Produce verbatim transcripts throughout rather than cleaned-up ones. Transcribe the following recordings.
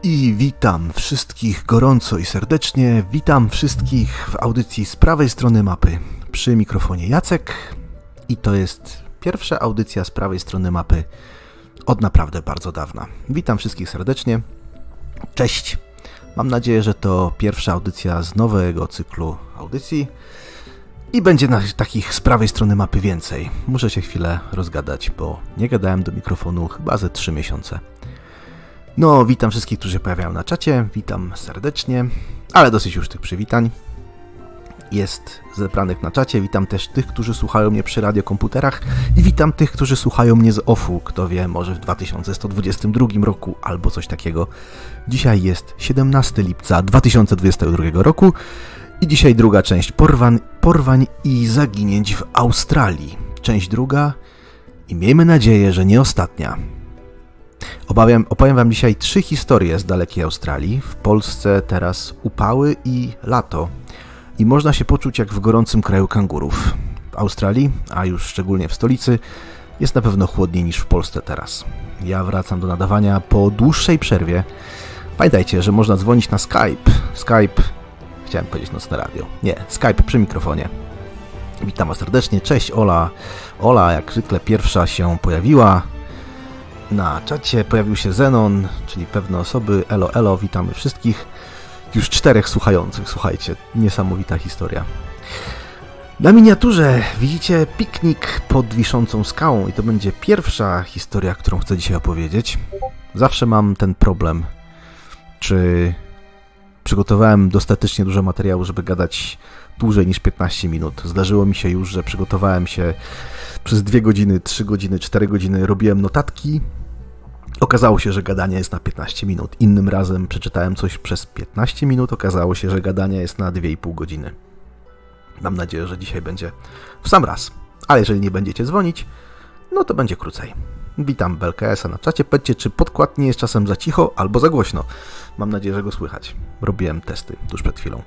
I witam wszystkich gorąco i serdecznie, witam wszystkich w audycji z prawej strony mapy. Przy mikrofonie Jacek i to jest pierwsza audycja z prawej strony mapy od naprawdę bardzo dawna. Witam wszystkich serdecznie, cześć. Mam nadzieję, że to pierwsza audycja z nowego cyklu audycji i będzie na takich z prawej strony mapy więcej. Muszę się chwilę rozgadać, bo nie gadałem do mikrofonu chyba ze trzy miesiące. No, witam wszystkich, którzy się pojawiają na czacie, witam serdecznie, ale dosyć już tych przywitań jest zebranych na czacie. Witam też tych, którzy słuchają mnie przy radiokomputerach i witam tych, którzy słuchają mnie z offu, kto wie, może w dwa tysiące sto dwudziestym drugim roku albo coś takiego. Dzisiaj jest siedemnastego lipca dwa tysiące dwudziestego drugiego roku i dzisiaj druga część porwań, porwań i zaginięć w Australii. Część druga i miejmy nadzieję, że nie ostatnia. Obawiam, opowiem wam dzisiaj trzy historie z dalekiej Australii. W Polsce teraz upały i lato. I można się poczuć jak w gorącym kraju kangurów. W Australii, a już szczególnie w stolicy, jest na pewno chłodniej niż w Polsce teraz. Ja wracam do nadawania po dłuższej przerwie. Pamiętajcie, że można dzwonić na Skype. Skype, chciałem powiedzieć nocne radio. Nie, Skype przy mikrofonie. Witam was serdecznie, cześć Ola. Ola jak zwykle pierwsza się pojawiła. Na czacie pojawił się Zenon, czyli pewne osoby. Elo, elo, witamy wszystkich. Już czterech słuchających, słuchajcie, niesamowita historia. Na miniaturze widzicie piknik pod wiszącą skałą i to będzie pierwsza historia, którą chcę dzisiaj opowiedzieć. Zawsze mam ten problem, czy przygotowałem dostatecznie dużo materiału, żeby gadać dłużej niż piętnaście minut. Zdarzyło mi się już, że przygotowałem się przez dwie godziny, trzy godziny, cztery godziny, robiłem notatki. Okazało się, że gadanie jest na piętnaście minut. Innym razem przeczytałem coś przez piętnaście minut, okazało się, że gadanie jest na dwie i pół godziny. Mam nadzieję, że dzisiaj będzie w sam raz. Ale jeżeli nie będziecie dzwonić, no to będzie krócej. Witam B L K S a na czacie. Powiedzcie, czy podkład nie jest czasem za cicho albo za głośno. Mam nadzieję, że go słychać. Robiłem testy tuż przed chwilą.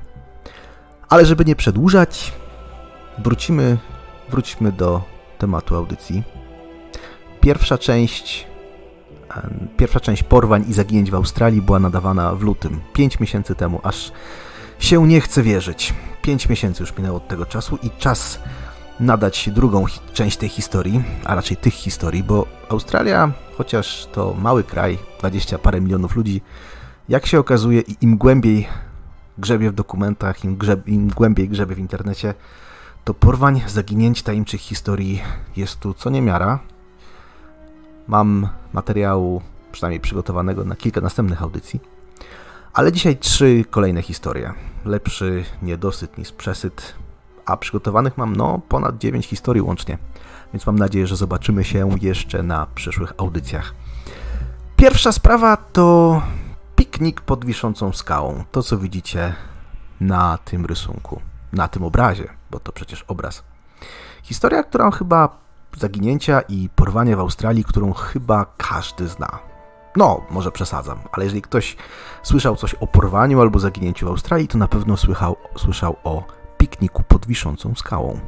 Ale żeby nie przedłużać, wrócimy, wróćmy do tematu audycji. Pierwsza część, pierwsza część porwań i zaginięć w Australii była nadawana w lutym, pięć miesięcy temu, aż się nie chce wierzyć. Pięć miesięcy już minęło od tego czasu i czas nadać drugą część tej historii, a raczej tych historii, bo Australia, chociaż to mały kraj, dwadzieścia parę milionów ludzi, jak się okazuje i im głębiej grzebie w dokumentach, im, grzeb, im głębiej grzebie w internecie, to porwań, zaginięć, tajemniczych historii jest tu co niemiara. Mam materiału przynajmniej przygotowanego na kilka następnych audycji, ale dzisiaj trzy kolejne historie. Lepszy niedosyt niż przesyt, a przygotowanych mam no ponad dziewięć historii łącznie, więc mam nadzieję, że zobaczymy się jeszcze na przyszłych audycjach. Pierwsza sprawa to piknik pod wiszącą skałą. To, co widzicie na tym rysunku, na tym obrazie, bo to przecież obraz. Historia, którą chyba zaginięcia i porwania w Australii, którą chyba każdy zna. No, może przesadzam, ale jeżeli ktoś słyszał coś o porwaniu albo zaginięciu w Australii, to na pewno słyszał, słyszał o pikniku pod wiszącą skałą.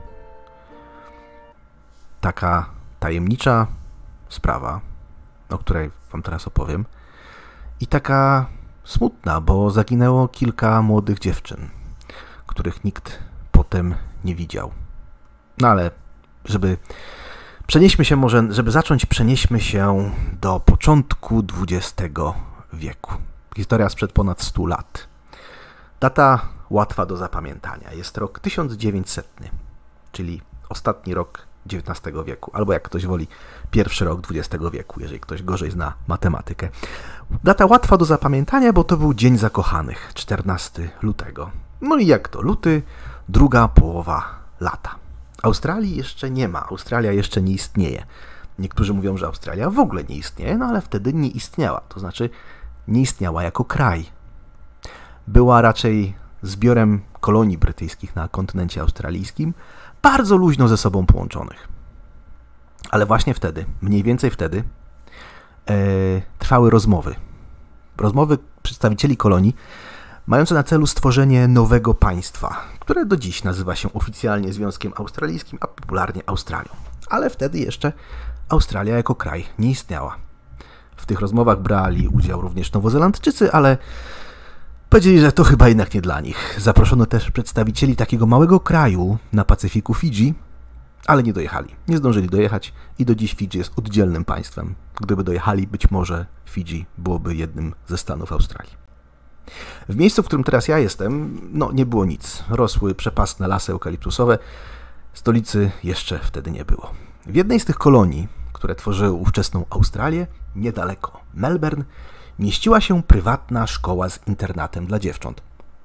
Taka tajemnicza sprawa, o której wam teraz opowiem, i taka smutna, bo zaginęło kilka młodych dziewczyn, których nikt potem nie widział. No ale żeby przenieśmy się może, żeby zacząć, przenieśmy się do początku dwudziestego wieku. Historia sprzed ponad stu lat. Data łatwa do zapamiętania. Jest rok tysiąc dziewięćsetny, czyli ostatni rok dziewiętnastego wieku, albo jak ktoś woli, pierwszy rok dwudziestego wieku, jeżeli ktoś gorzej zna matematykę. Data łatwa do zapamiętania, bo to był Dzień Zakochanych, czternastego lutego. No i jak to? Luty, druga połowa lata. Australii jeszcze nie ma, Australia jeszcze nie istnieje. Niektórzy mówią, że Australia w ogóle nie istnieje, no ale wtedy nie istniała, to znaczy nie istniała jako kraj. Była raczej zbiorem kolonii brytyjskich na kontynencie australijskim, bardzo luźno ze sobą połączonych. Ale właśnie wtedy, mniej więcej wtedy, e, trwały rozmowy. Rozmowy przedstawicieli kolonii mające na celu stworzenie nowego państwa, które do dziś nazywa się oficjalnie Związkiem Australijskim, a popularnie Australią. Ale wtedy jeszcze Australia jako kraj nie istniała. W tych rozmowach brali udział również Nowozelandczycy, ale powiedzieli, że to chyba jednak nie dla nich. Zaproszono też przedstawicieli takiego małego kraju na Pacyfiku, Fidżi, ale nie dojechali. Nie zdążyli dojechać i do dziś Fidżi jest oddzielnym państwem. Gdyby dojechali, być może Fidżi byłoby jednym ze stanów Australii. W miejscu, w którym teraz ja jestem, no nie było nic. Rosły przepastne lasy eukaliptusowe. Stolicy jeszcze wtedy nie było. W jednej z tych kolonii, które tworzyły ówczesną Australię, niedaleko Melbourne, mieściła się prywatna szkoła z internatem dla dziewcząt.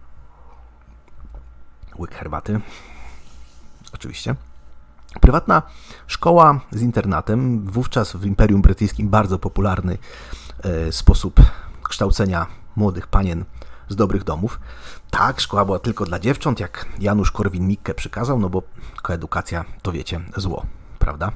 Łyk herbaty. Oczywiście. Prywatna szkoła z internatem, wówczas w Imperium Brytyjskim bardzo popularny e, sposób kształcenia młodych panien z dobrych domów. Tak, szkoła była tylko dla dziewcząt, jak Janusz Korwin-Mikke przykazał, no bo koedukacja to wiecie, zło, prawda?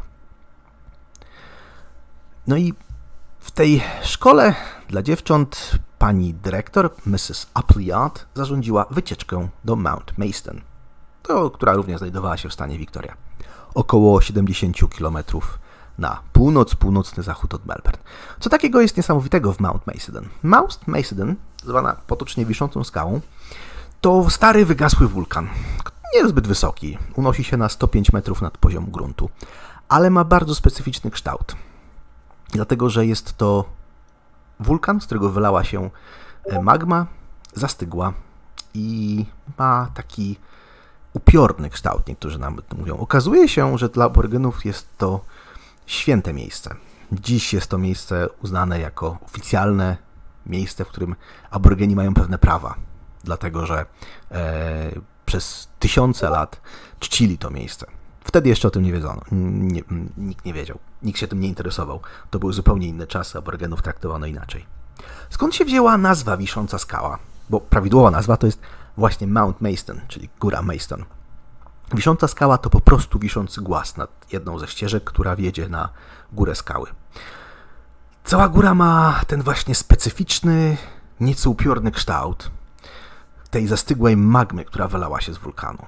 No i w tej szkole dla dziewcząt pani dyrektor, missus Appleyard, zarządziła wycieczkę do Mount Maidstone, to, która również znajdowała się w stanie Victoria. Około siedemdziesiąt kilometrów na północ, północny zachód od Melbourne. Co takiego jest niesamowitego w Mount Maidstone? Mount Maidstone, zwana potocznie wiszącą skałą, to stary, wygasły wulkan. Nie jest zbyt wysoki, unosi się na sto pięć metrów nad poziom gruntu, ale ma bardzo specyficzny kształt. Dlatego, że jest to wulkan, z którego wylała się magma, zastygła i ma taki upiorny kształt, niektórzy nam mówią. Okazuje się, że dla aborygenów jest to święte miejsce. Dziś jest to miejsce uznane jako oficjalne miejsce, w którym aborygeni mają pewne prawa, dlatego że e, przez tysiące lat czcili to miejsce. Wtedy jeszcze o tym nie wiedzono, nie, nikt nie wiedział, nikt się tym nie interesował. To były zupełnie inne czasy, aborygenów traktowano inaczej. Skąd się wzięła nazwa Wisząca Skała? Bo prawidłowa nazwa to jest właśnie Mount Maidstone, czyli Góra Maidstone. Wisząca skała to po prostu wiszący głaz nad jedną ze ścieżek, która wiedzie na górę skały. Cała góra ma ten właśnie specyficzny, nieco upiorny kształt tej zastygłej magmy, która wylała się z wulkanu.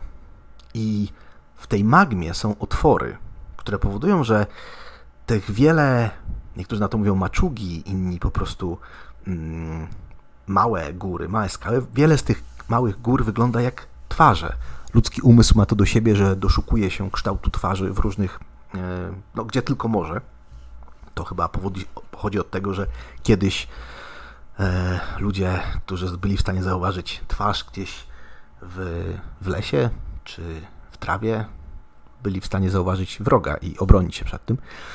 I w tej magmie są otwory, które powodują, że tych wiele, niektórzy na to mówią maczugi, inni po prostu mm, małe góry, małe skały, wiele z tych małych gór wygląda jak twarze. Ludzki umysł ma to do siebie, że doszukuje się kształtu twarzy w różnych, no gdzie tylko może. To chyba powodzi, pochodzi od tego, że kiedyś e, ludzie, którzy byli w stanie zauważyć twarz gdzieś w, w lesie czy w trawie, byli w stanie zauważyć wroga i obronić się przed tym.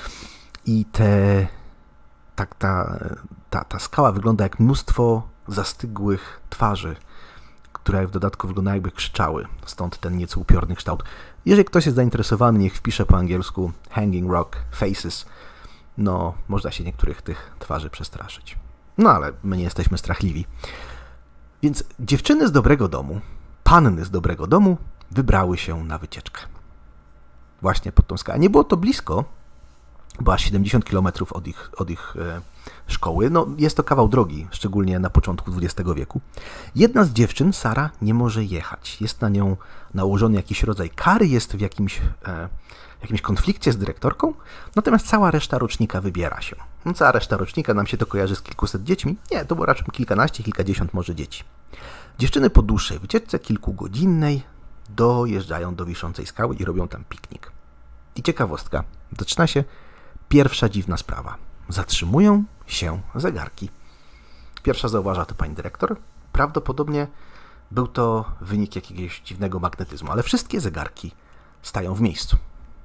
I te, tak, ta, ta, ta skała wygląda jak mnóstwo zastygłych twarzy, które w dodatku wyglądają jakby krzyczały, stąd ten nieco upiorny kształt. Jeżeli ktoś jest zainteresowany, niech wpisze po angielsku Hanging Rock Faces. No, można się niektórych tych twarzy przestraszyć. No, ale my nie jesteśmy strachliwi. Więc dziewczyny z dobrego domu, panny z dobrego domu wybrały się na wycieczkę. Właśnie pod tą skałę. Nie było to blisko, bo aż siedemdziesiąt kilometrów od ich, od ich e, szkoły. No, jest to kawał drogi, szczególnie na początku dwudziestego wieku. Jedna z dziewczyn, Sara, nie może jechać. Jest na nią nałożony jakiś rodzaj kary, jest w jakimś, e, jakimś konflikcie z dyrektorką, natomiast cała reszta rocznika wybiera się. No, cała reszta rocznika nam się to kojarzy z kilkuset dziećmi. Nie, to było raczej kilkanaście, kilkadziesiąt może dzieci. Dziewczyny po dłuższej wycieczce, kilkugodzinnej, dojeżdżają do Wiszącej Skały i robią tam piknik. I ciekawostka, zaczyna się pierwsza dziwna sprawa. Zatrzymują się zegarki. Pierwsza zauważa to pani dyrektor. Prawdopodobnie był to wynik jakiegoś dziwnego magnetyzmu, ale wszystkie zegarki stają w miejscu.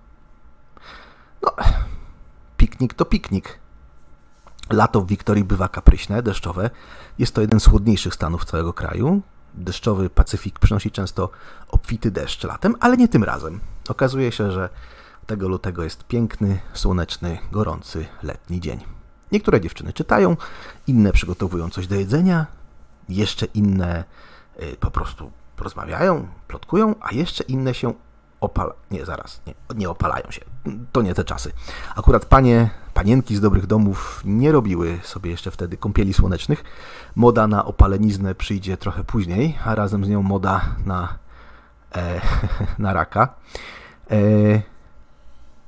No, piknik to piknik. Lato w Wiktorii bywa kapryśne, deszczowe. Jest to jeden z chłodniejszych stanów całego kraju. Deszczowy Pacyfik przynosi często obfity deszcz latem, ale nie tym razem. Okazuje się, że tego lutego jest piękny, słoneczny, gorący, letni dzień. Niektóre dziewczyny czytają, inne przygotowują coś do jedzenia, jeszcze inne y, po prostu rozmawiają, plotkują, a jeszcze inne się opalają. Nie, zaraz, nie, nie opalają się. To nie te czasy. Akurat panie, panienki z dobrych domów nie robiły sobie jeszcze wtedy kąpieli słonecznych. Moda na opaleniznę przyjdzie trochę później, a razem z nią moda na, e, na raka. E,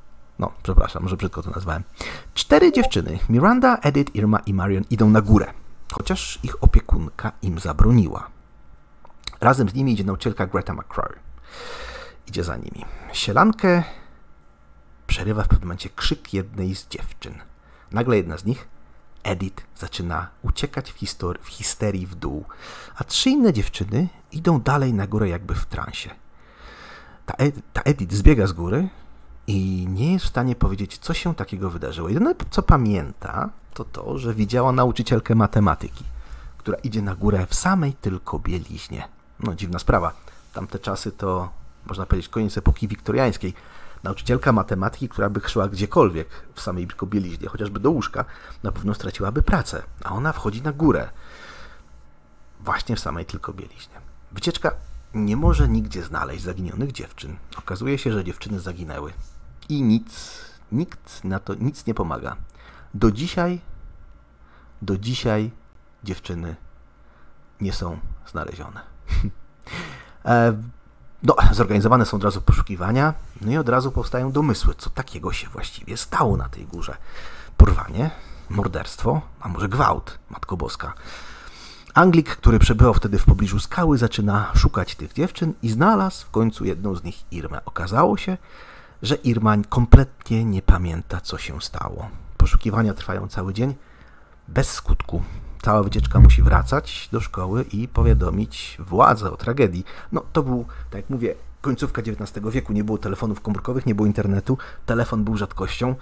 No, przepraszam, może brzydko to nazwałem. Cztery dziewczyny, Miranda, Edith, Irma i Marion, idą na górę, chociaż ich opiekunka im zabroniła. Razem z nimi idzie nauczycielka Greta McCrory. Idzie za nimi. Sielankę przerywa w pewnym momencie krzyk jednej z dziewczyn. Nagle jedna z nich, Edith, zaczyna uciekać w, histor- w histerii w dół, a trzy inne dziewczyny idą dalej na górę jakby w transie. Ta, Ed- ta Edith zbiega z góry i nie jest w stanie powiedzieć, co się takiego wydarzyło. Jedyne, co pamięta, to to, że widziała nauczycielkę matematyki, która idzie na górę w samej tylko bieliźnie. No, dziwna sprawa. Tamte czasy to, można powiedzieć, koniec epoki wiktoriańskiej. Nauczycielka matematyki, która by szła gdziekolwiek w samej tylko bieliźnie, chociażby do łóżka, na pewno straciłaby pracę, a ona wchodzi na górę właśnie w samej tylko bieliźnie. Wycieczka nie może nigdzie znaleźć zaginionych dziewczyn. Okazuje się, że dziewczyny zaginęły i nic, nikt na to nic nie pomaga. Do dzisiaj, do dzisiaj dziewczyny nie są znalezione. e, No, zorganizowane są od razu poszukiwania, no i od razu powstają domysły, co takiego się właściwie stało na tej górze. Porwanie, morderstwo, a może gwałt, Matko Boska. Anglik, który przebywał wtedy w pobliżu skały, zaczyna szukać tych dziewczyn i znalazł w końcu jedną z nich, Irmę. Okazało się, że Irma kompletnie nie pamięta, co się stało. Poszukiwania trwają cały dzień, bez skutku. Cała wycieczka musi wracać do szkoły i powiadomić władzę o tragedii. No to był, tak jak mówię, końcówka dziewiętnastego wieku. Nie było telefonów komórkowych, nie było internetu. Telefon był rzadkością.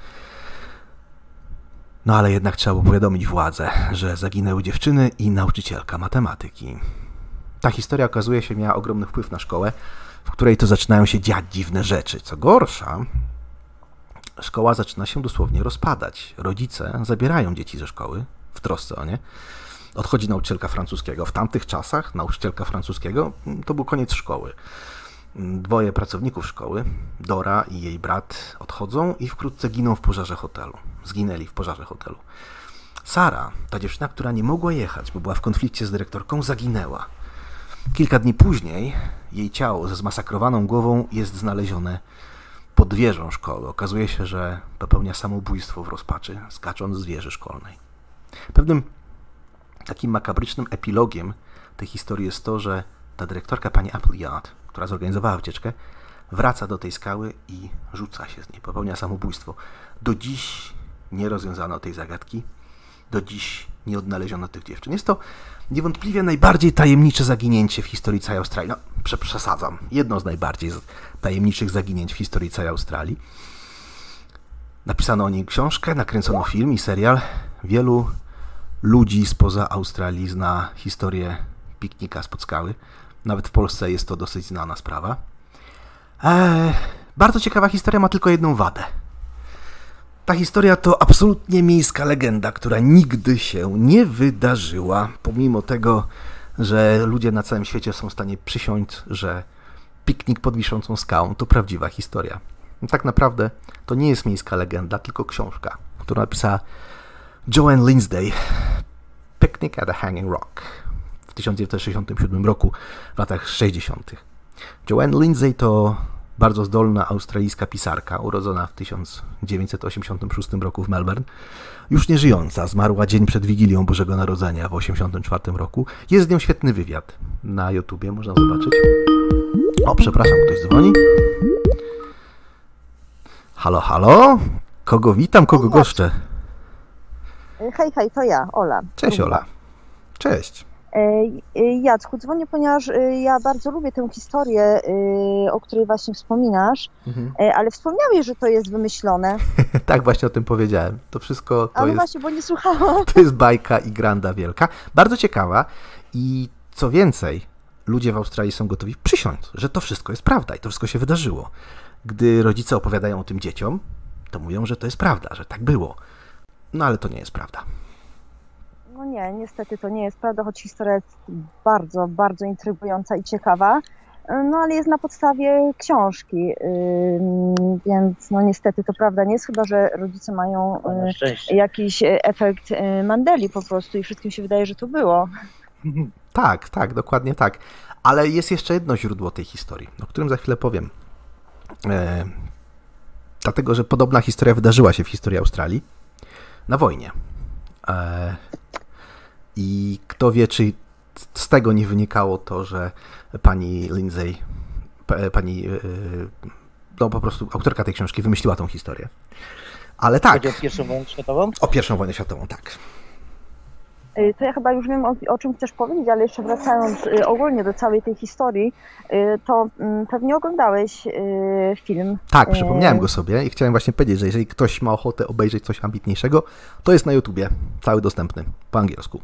No ale jednak trzeba było powiadomić władzę, że zaginęły dziewczyny i nauczycielka matematyki. Ta historia, okazuje się, miała ogromny wpływ na szkołę, w której to zaczynają się dziać dziwne rzeczy. Co gorsza, szkoła zaczyna się dosłownie rozpadać. Rodzice zabierają dzieci ze szkoły, w trosce o nie. Odchodzi nauczycielka francuskiego. W tamtych czasach nauczycielka francuskiego to był koniec szkoły. Dwoje pracowników szkoły, Dora i jej brat, odchodzą i wkrótce giną w pożarze hotelu. Zginęli w pożarze hotelu. Sara, ta dziewczyna, która nie mogła jechać, bo była w konflikcie z dyrektorką, zaginęła. Kilka dni później jej ciało ze zmasakrowaną głową jest znalezione pod wieżą szkoły. Okazuje się, że popełnia samobójstwo w rozpaczy, skacząc z wieży szkolnej. Pewnym takim makabrycznym epilogiem tej historii jest to, że ta dyrektorka, pani Appleyard, która zorganizowała wycieczkę, wraca do tej skały i rzuca się z niej, popełnia samobójstwo. Do dziś nie rozwiązano tej zagadki, do dziś nie odnaleziono tych dziewczyn. Jest to niewątpliwie najbardziej tajemnicze zaginięcie w historii całej Australii. No, przesadzam. Jedno z najbardziej tajemniczych zaginięć w historii całej Australii. Napisano o niej książkę, nakręcono film i serial. Wielu ludzi spoza Australii zna historię piknika spod skały. Nawet w Polsce jest to dosyć znana sprawa. Eee, bardzo ciekawa historia, ma tylko jedną wadę. Ta historia to absolutnie miejska legenda, która nigdy się nie wydarzyła, pomimo tego, że ludzie na całym świecie są w stanie przysiąc, że piknik pod wiszącą skałą to prawdziwa historia. Tak naprawdę to nie jest miejska legenda, tylko książka, którą napisała Joanne Lindsay, Picnic at the Hanging Rock, w tysiąc dziewięćset sześćdziesiątym siódmym roku, w latach sześćdziesiątych. Joanne Lindsay to bardzo zdolna australijska pisarka, urodzona w tysiąc dziewięćset osiemdziesiątym szóstym roku w Melbourne. Już nie żyjąca, zmarła dzień przed Wigilią Bożego Narodzenia w osiemdziesiątym czwartym roku. Jest z nią świetny wywiad na YouTubie, można zobaczyć. O, przepraszam, ktoś dzwoni. Halo, halo? Kogo witam, kogo goszczę? Hej, hej, to ja, Ola. Cześć, Ola. Cześć. Jacku, dzwonię, ponieważ ja bardzo lubię tę historię, o której właśnie wspominasz, mhm. ale wspomniałeś, że to jest wymyślone. Tak, właśnie o tym powiedziałem. To wszystko to ale jest... właśnie, bo nie słuchałam. To jest bajka i granda wielka. Bardzo ciekawa i co więcej, ludzie w Australii są gotowi przysiąc, że to wszystko jest prawda i to wszystko się wydarzyło. Gdy rodzice opowiadają o tym dzieciom, to mówią, że to jest prawda, że tak było. No ale to nie jest prawda. No nie, niestety to nie jest prawda, choć historia jest bardzo, bardzo intrygująca i ciekawa, no ale jest na podstawie książki, yy, więc no niestety to prawda nie jest, chyba że rodzice mają yy, jakiś efekt yy, Mandeli po prostu i wszystkim się wydaje, że to było. Tak, tak, dokładnie tak. Ale jest jeszcze jedno źródło tej historii, o którym za chwilę powiem. dlatego że podobna historia wydarzyła się w historii Australii na wojnie. E, I kto wie, czy z tego nie wynikało to, że pani Lindsay, pani, no po prostu autorka tej książki wymyśliła tą historię. Ale tak. Chodzi o pierwszą wojnę światową? O pierwszą wojnę światową, tak. To ja chyba już wiem, o, o czym chcesz powiedzieć, ale jeszcze wracając y, ogólnie do całej tej historii, y, to y, pewnie oglądałeś y, film. Tak, przypomniałem go sobie i chciałem właśnie powiedzieć, że jeżeli ktoś ma ochotę obejrzeć coś ambitniejszego, to jest na YouTubie, cały dostępny, po angielsku.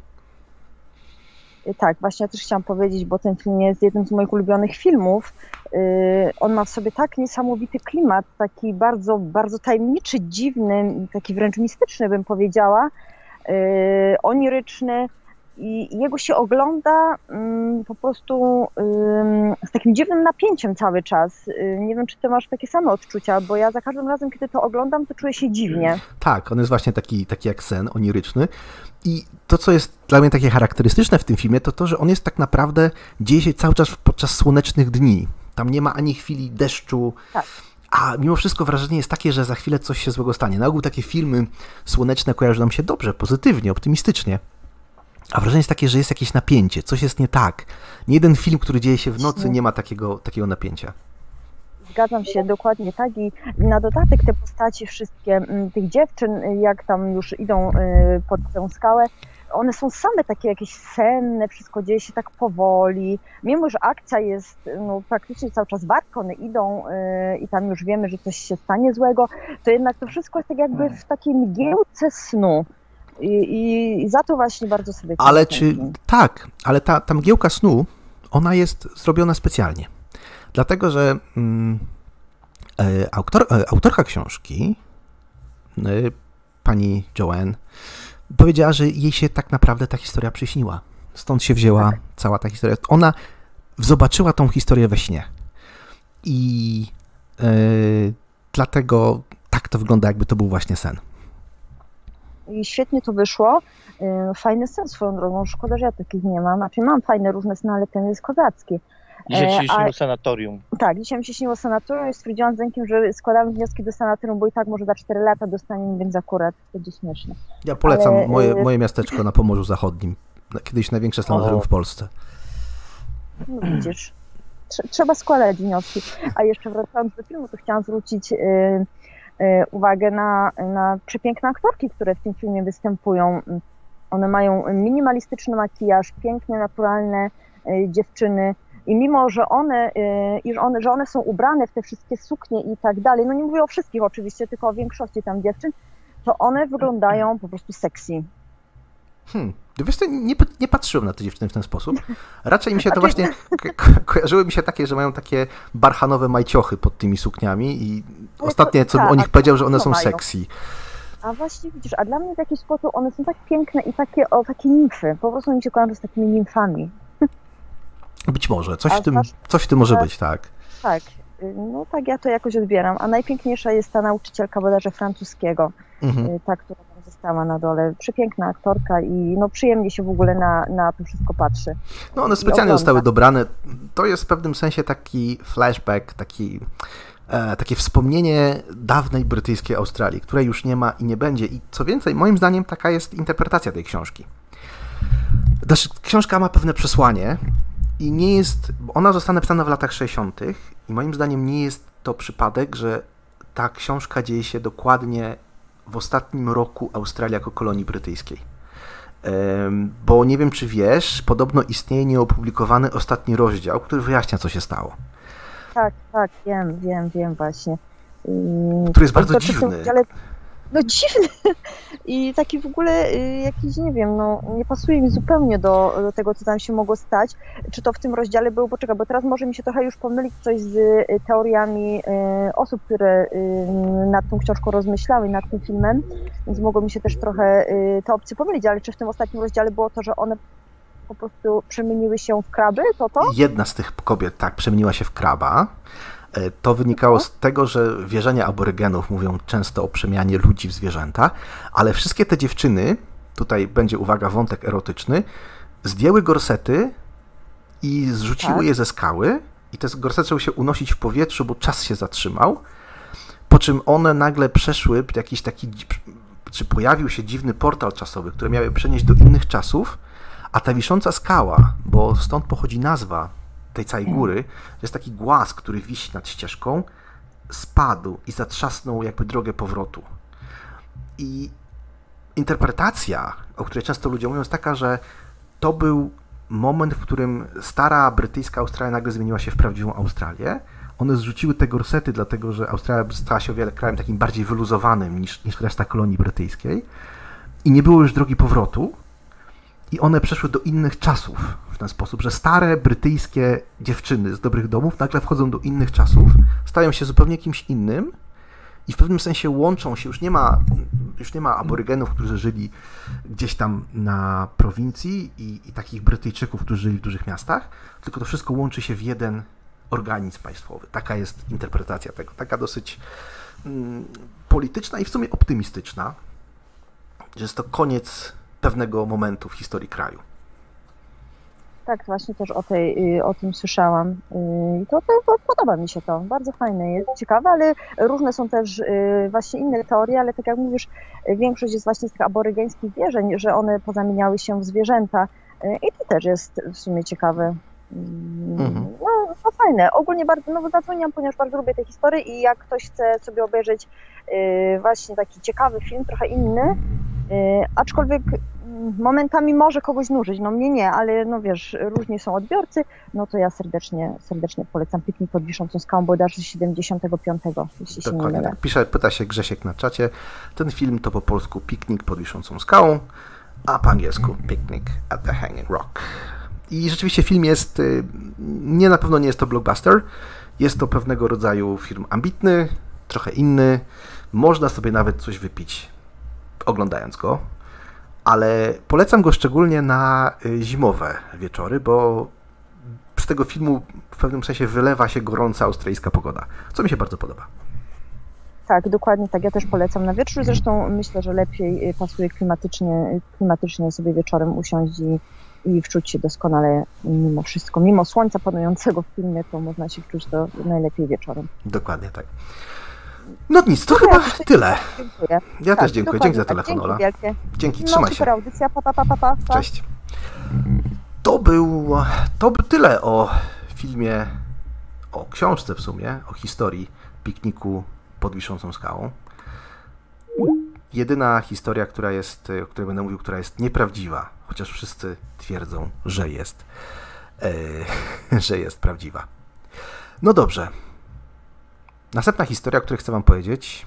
Y, tak, właśnie ja też chciałam powiedzieć, bo ten film jest jednym z moich ulubionych filmów. Y, on ma w sobie tak niesamowity klimat, taki bardzo, bardzo tajemniczy, dziwny, taki wręcz mistyczny, bym powiedziała. Yy, oniryczny i jego się ogląda yy, po prostu yy, z takim dziwnym napięciem cały czas. Yy, nie wiem, czy ty masz takie same odczucia, bo ja za każdym razem, kiedy to oglądam, to czuję się dziwnie. Tak, on jest właśnie taki, taki jak sen oniryczny i to, co jest dla mnie takie charakterystyczne w tym filmie, to to, że on jest tak naprawdę, dzieje się cały czas podczas słonecznych dni. Tam nie ma ani chwili deszczu. Tak. A mimo wszystko wrażenie jest takie, że za chwilę coś się złego stanie. Na ogół takie filmy słoneczne kojarzą nam się dobrze, pozytywnie, optymistycznie. A wrażenie jest takie, że jest jakieś napięcie, coś jest nie tak. Nie jeden film, który dzieje się w nocy, nie ma takiego, takiego napięcia. Zgadzam się, dokładnie tak. I na dodatek te postaci wszystkie tych dziewczyn, jak tam już idą pod tę skałę, one są same takie jakieś senne, wszystko dzieje się tak powoli. Mimo że akcja jest no, praktycznie cały czas walka, one idą yy, i tam już wiemy, że coś się stanie złego, to jednak to wszystko jest tak jakby w takiej mgiełce snu. I, i, i za to właśnie bardzo sobie... Ale czy... Tak, ale ta, ta mgiełka snu, ona jest zrobiona specjalnie. Dlatego, że mm, e, autor, e, autorka książki, e, pani Joanne, powiedziała, że jej się tak naprawdę ta historia przyśniła. Stąd się wzięła tak. cała ta historia. Ona zobaczyła tą historię we śnie. I yy, dlatego tak to wygląda, jakby to był właśnie sen. I świetnie to wyszło. Fajny sen swoją drogą. Szkoda, że ja takich nie mam. Znaczy mam fajne różne sny, ale ten jest kozacki. Dzisiaj ci się śniło sanatorium. Tak, dzisiaj mi się śniło sanatorium i stwierdziłam z Zenkiem, że składamy wnioski do sanatorium, bo i tak może za cztery lata dostaniemy, więc akurat będzie śmieszne. Ja polecam Ale... moje, moje miasteczko na Pomorzu Zachodnim. Kiedyś największe sanatorium o. w Polsce. No widzisz, trzeba składać wnioski. A jeszcze wracając do filmu, to chciałam zwrócić yy, yy, uwagę na, na przepiękne aktorki, które w tym filmie występują. One mają minimalistyczny makijaż, piękne, naturalne yy, dziewczyny. I mimo, że one, yy, że one, że one są ubrane w te wszystkie suknie i tak dalej, no nie mówię o wszystkich oczywiście, tylko o większości tam dziewczyn, to one wyglądają po prostu sexy. Hmm. Wiesz co, nie, nie patrzyłem na te dziewczyny w ten sposób. Raczej mi się to właśnie ko- kojarzyły mi się takie, że mają takie barchanowe majciochy pod tymi sukniami i ale ostatnie, to, co ta, o nich powiedział, że one są sexy. A właśnie widzisz, a dla mnie w jakiś sposób one są tak piękne i takie, o, takie nimfy. Po prostu mi się kojarzą z takimi nimfami. Być może, coś w tym, coś w tym może być, tak. Tak, no tak ja to jakoś odbieram. A najpiękniejsza jest ta nauczycielka bodajże francuskiego, mhm. ta, która tam została na dole. Przepiękna aktorka i no przyjemnie się w ogóle na, na to wszystko patrzy. No one specjalnie zostały dobrane. To jest w pewnym sensie taki flashback, taki, e, takie wspomnienie dawnej brytyjskiej Australii, której już nie ma i nie będzie. I co więcej, moim zdaniem taka jest interpretacja tej książki. Znaczy, książka ma pewne przesłanie, i nie jest, ona została napisana w latach sześćdziesiątych i moim zdaniem nie jest to przypadek, że ta książka dzieje się dokładnie w ostatnim roku Australii jako kolonii brytyjskiej. Bo nie wiem, czy wiesz, podobno istnieje nieopublikowany ostatni rozdział, który wyjaśnia, co się stało. Tak, tak, wiem, wiem, wiem właśnie. Który jest bardzo dziwny. No dziwny i taki w ogóle jakiś, nie wiem, no nie pasuje mi zupełnie do, do tego, co tam się mogło stać. Czy to w tym rozdziale było, poczekaj, bo teraz może mi się trochę już pomylić coś z teoriami osób, które nad tą książką rozmyślały, nad tym filmem, więc mogło mi się też trochę te opcje pomylić, ale czy w tym ostatnim rozdziale było to, że one po prostu przemieniły się w kraby, to to? Jedna z tych kobiet, tak, przemieniła się w kraba. To wynikało z tego, że wierzenia aborygenów mówią często o przemianie ludzi w zwierzęta, ale wszystkie te dziewczyny, tutaj będzie, uwaga, wątek erotyczny, zdjęły gorsety i zrzuciły tak. je ze skały i te gorsety zaczęły się unosić w powietrzu, bo czas się zatrzymał. po czym one nagle przeszły jakiś taki, czy pojawił się dziwny portal czasowy, który miał je przenieść do innych czasów, a ta wisząca skała, bo stąd pochodzi nazwa tej całej góry, to jest taki głaz, który wisi nad ścieżką, spadł i zatrzasnął jakby drogę powrotu. I interpretacja, o której często ludzie mówią, jest taka, że to był moment, w którym stara brytyjska Australia nagle zmieniła się w prawdziwą Australię. One zrzuciły te gorsety, dlatego że Australia stała się o wiele krajem takim bardziej wyluzowanym niż, niż reszta kolonii brytyjskiej i nie było już drogi powrotu i one przeszły do innych czasów w ten sposób, że stare brytyjskie dziewczyny z dobrych domów nagle wchodzą do innych czasów, stają się zupełnie kimś innym i w pewnym sensie łączą się, już nie ma, już nie ma aborygenów, którzy żyli gdzieś tam na prowincji i, i takich Brytyjczyków, którzy żyli w dużych miastach, tylko to wszystko łączy się w jeden organizm państwowy. Taka jest interpretacja tego, taka dosyć mm, polityczna i w sumie optymistyczna, że jest to koniec pewnego momentu w historii kraju. Tak, właśnie też o, tej, o tym słyszałam. I to, to podoba mi się to. Bardzo fajne jest, ciekawe, ale różne są też właśnie inne teorie, ale tak jak mówisz, większość jest właśnie z tych aborygeńskich wierzeń, że one pozamieniały się w zwierzęta. I to też jest w sumie ciekawe. Mhm. No, no fajne. Ogólnie bardzo, no zadzwoniłam, ponieważ bardzo lubię te historie i jak ktoś chce sobie obejrzeć właśnie taki ciekawy film, trochę inny, aczkolwiek momentami może kogoś nużyć, no mnie nie, ale no wiesz, różni są odbiorcy, no to ja serdecznie, serdecznie polecam Piknik pod wiszącą skałą, bo dasz z siedemdziesiątego piątego, jeśli się nie mylę. Tak. Pisze, pyta się Grzesiek na czacie, ten film to po polsku Piknik pod wiszącą skałą, a po angielsku Picnic at the Hanging Rock. I rzeczywiście film jest, nie na pewno nie jest to blockbuster, jest to pewnego rodzaju film ambitny, trochę inny, można sobie nawet coś wypić oglądając go, ale polecam go szczególnie na zimowe wieczory, bo z tego filmu w pewnym sensie wylewa się gorąca australijska pogoda, co mi się bardzo podoba. Tak, dokładnie tak. Ja też polecam na wieczór. Zresztą myślę, że lepiej pasuje klimatycznie, klimatycznie sobie wieczorem usiąść i, i wczuć się doskonale mimo wszystko. Mimo słońca panującego w filmie, to można się wczuć to najlepiej wieczorem. Dokładnie tak. No nic, to chyba ja tyle. Dziękuję. Ja tak, też dziękuję. Dzięki za tak. telefon, Ola. Dzięki wielkie. Dzięki, no, trzymaj super się. audycja. Pa, pa, pa, pa, pa. Cześć. To był, to by tyle o filmie, o książce w sumie, o historii Pikniku pod wiszącą skałą. Jedyna historia, która jest, o której będę mówił, która jest nieprawdziwa, chociaż wszyscy twierdzą, że jest, e, że jest prawdziwa. No dobrze. Następna historia, o której chcę wam powiedzieć,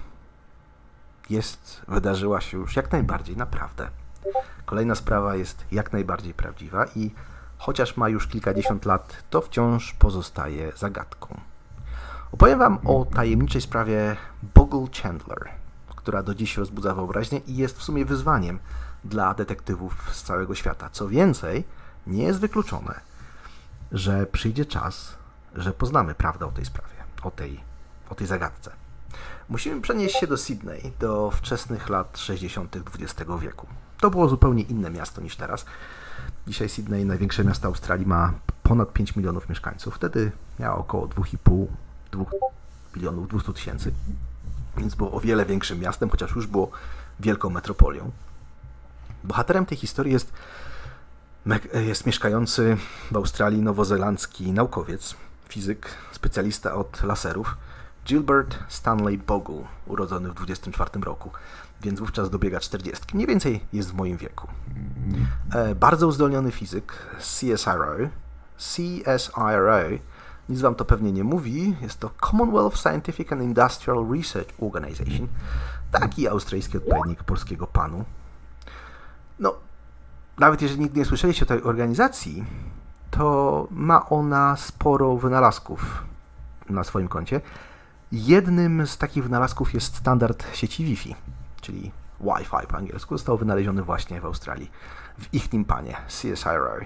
jest, wydarzyła się już jak najbardziej naprawdę. Kolejna sprawa jest jak najbardziej prawdziwa i chociaż ma już kilkadziesiąt lat, to wciąż pozostaje zagadką. Opowiem wam o tajemniczej sprawie Bogle Chandler, która do dziś rozbudza wyobraźnię i jest w sumie wyzwaniem dla detektywów z całego świata. Co więcej, nie jest wykluczone, że przyjdzie czas, że poznamy prawdę o tej sprawie, o tej, o tej zagadce. Musimy przenieść się do Sydney, do wczesnych lat sześćdziesiątych dwudziestego wieku. To było zupełnie inne miasto niż teraz. Dzisiaj Sydney, największe miasto Australii, ma ponad pięć milionów mieszkańców. Wtedy miało około dwa i pół milionów dwieście tysięcy, więc było o wiele większym miastem, chociaż już było wielką metropolią. Bohaterem tej historii jest, jest mieszkający w Australii nowozelandzki naukowiec, fizyk, specjalista od laserów, Gilbert Stanley Bogle, urodzony w dwudziestym czwartym roku, więc wówczas dobiega czterdziestki. Mniej więcej jest w moim wieku. E, bardzo uzdolniony fizyk z C S I R O. C S I R O, nic wam to pewnie nie mówi, jest to Commonwealth Scientific and Industrial Research Organization, taki australijski odpowiednik polskiego panu. No, nawet jeżeli nigdy nie słyszeliście o tej organizacji, to ma ona sporo wynalazków na swoim koncie. Jednym z takich wynalazków jest standard sieci Wi-Fi, czyli Wi-Fi po angielsku. Został wynaleziony właśnie w Australii, w ich panie, C S I R O.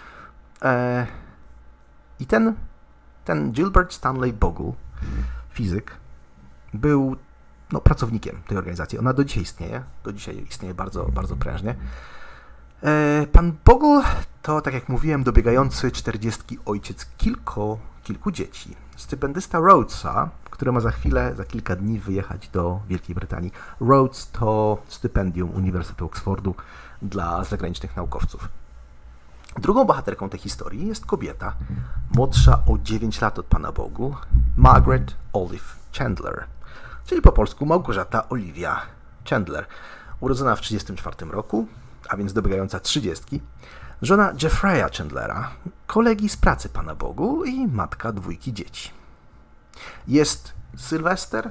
E, I ten, ten Gilbert Stanley Bogle, fizyk, był no, pracownikiem tej organizacji. Ona do dzisiaj istnieje, do dzisiaj istnieje bardzo, bardzo prężnie. E, pan Bogle to, tak jak mówiłem, dobiegający czterdziestki ojciec kilku, kilku dzieci. Stypendysta Rhodesa, który ma za chwilę, za kilka dni wyjechać do Wielkiej Brytanii. Rhodes to stypendium Uniwersytetu Oxfordu dla zagranicznych naukowców. Drugą bohaterką tej historii jest kobieta, młodsza o dziewięć lat od Pana Bogu, Margaret Olive Chandler, czyli po polsku Małgorzata Olivia Chandler, urodzona w trzydziestym czwartym roku, a więc dobiegająca trzydziestki, żona Jeffreya Chandlera, kolegi z pracy Pana Bogu i matka dwójki dzieci. Jest Sylwester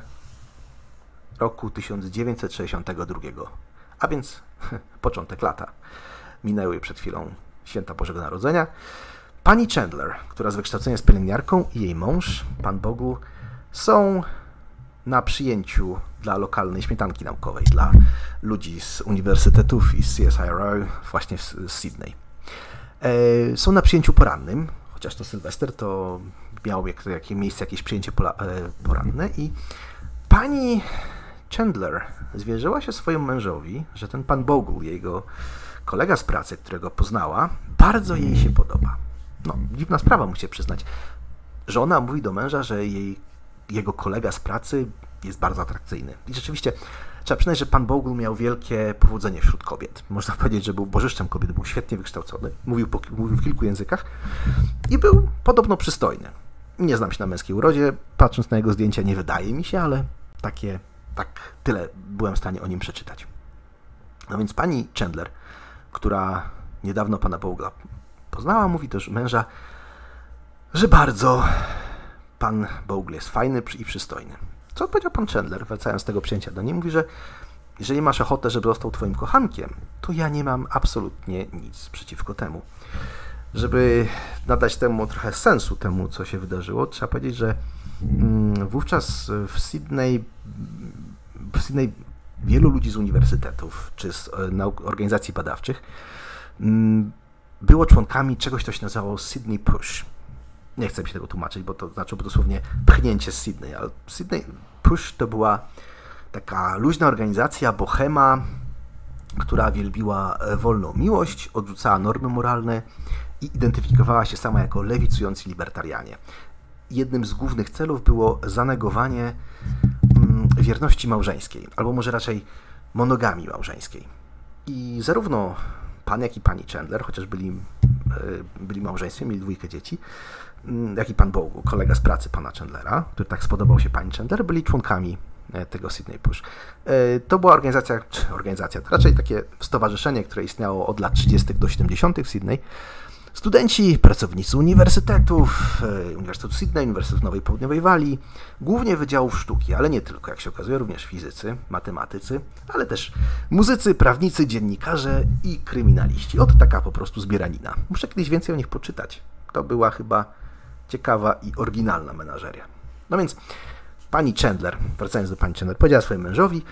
roku tysiąc dziewięćset sześćdziesiątego drugiego, a więc początek lata. Minęły przed chwilą święta Bożego Narodzenia. Pani Chandler, która z wykształcenia jest pielęgniarką, i jej mąż, Pan Bogu, są na przyjęciu dla lokalnej śmietanki naukowej, dla ludzi z uniwersytetów i z C S I R O właśnie z Sydney. E, są na przyjęciu porannym, chociaż to Sylwester, to miało jakieś miejsce, jakieś przyjęcie pola, e, poranne i pani Chandler zwierzyła się swojemu mężowi, że ten Pan Bogu, jego kolega z pracy, którego poznała, bardzo jej się podoba. No, dziwna sprawa, musi się przyznać. Żona mówi do męża, że jej, jego kolega z pracy jest bardzo atrakcyjny. I rzeczywiście trzeba przyznać, że Pan Bogu miał wielkie powodzenie wśród kobiet. Można powiedzieć, że był bożyszczem kobiet, był świetnie wykształcony, mówił, po, mówił w kilku językach i był podobno przystojny. Nie znam się na męskiej urodzie, patrząc na jego zdjęcia nie wydaje mi się, ale takie, tak tyle byłem w stanie o nim przeczytać. No więc pani Chandler, która niedawno Pana Boga poznała, mówi też męża, że bardzo Pan Bóg jest fajny i przystojny. Co odpowiedział Pan Chandler, wracając z tego przyjęcia do niej? Mówi, że jeżeli masz ochotę, żeby został Twoim kochankiem, to ja nie mam absolutnie nic przeciwko temu. Żeby nadać temu trochę sensu, temu, co się wydarzyło, trzeba powiedzieć, że wówczas w Sydney, w Sydney wielu ludzi z uniwersytetów czy z organizacji badawczych było członkami czegoś, co się nazywało Sydney Push. Nie chcę mi się tego tłumaczyć, bo to znaczyło dosłownie pchnięcie z Sydney, ale Sydney Push to była taka luźna organizacja, bohema, która wielbiła wolną miłość, odrzucała normy moralne i identyfikowała się sama jako lewicujący libertarianie. Jednym z głównych celów było zanegowanie wierności małżeńskiej, albo może raczej monogamii małżeńskiej. I zarówno pan, jak i pani Chandler, chociaż byli, byli małżeństwem, mieli dwójkę dzieci, jak i Pan Bogu, kolega z pracy Pana Chandlera, który tak spodobał się pani Chandler, byli członkami tego Sydney Push. To była organizacja, czy organizacja, to raczej takie stowarzyszenie, które istniało od lat trzydziestych do siedemdziesiątych w Sydney. Studenci, pracownicy uniwersytetów, Uniwersytetu Sydney, Uniwersytetu Nowej Południowej Walii, głównie wydziałów sztuki, ale nie tylko, jak się okazuje, również fizycy, matematycy, ale też muzycy, prawnicy, dziennikarze i kryminaliści. Oto taka po prostu zbieranina. Muszę kiedyś więcej o nich poczytać. To była chyba ciekawa i oryginalna menażeria. No więc pani Chandler, wracając do pani Chandler, powiedziała swojemu mężowi,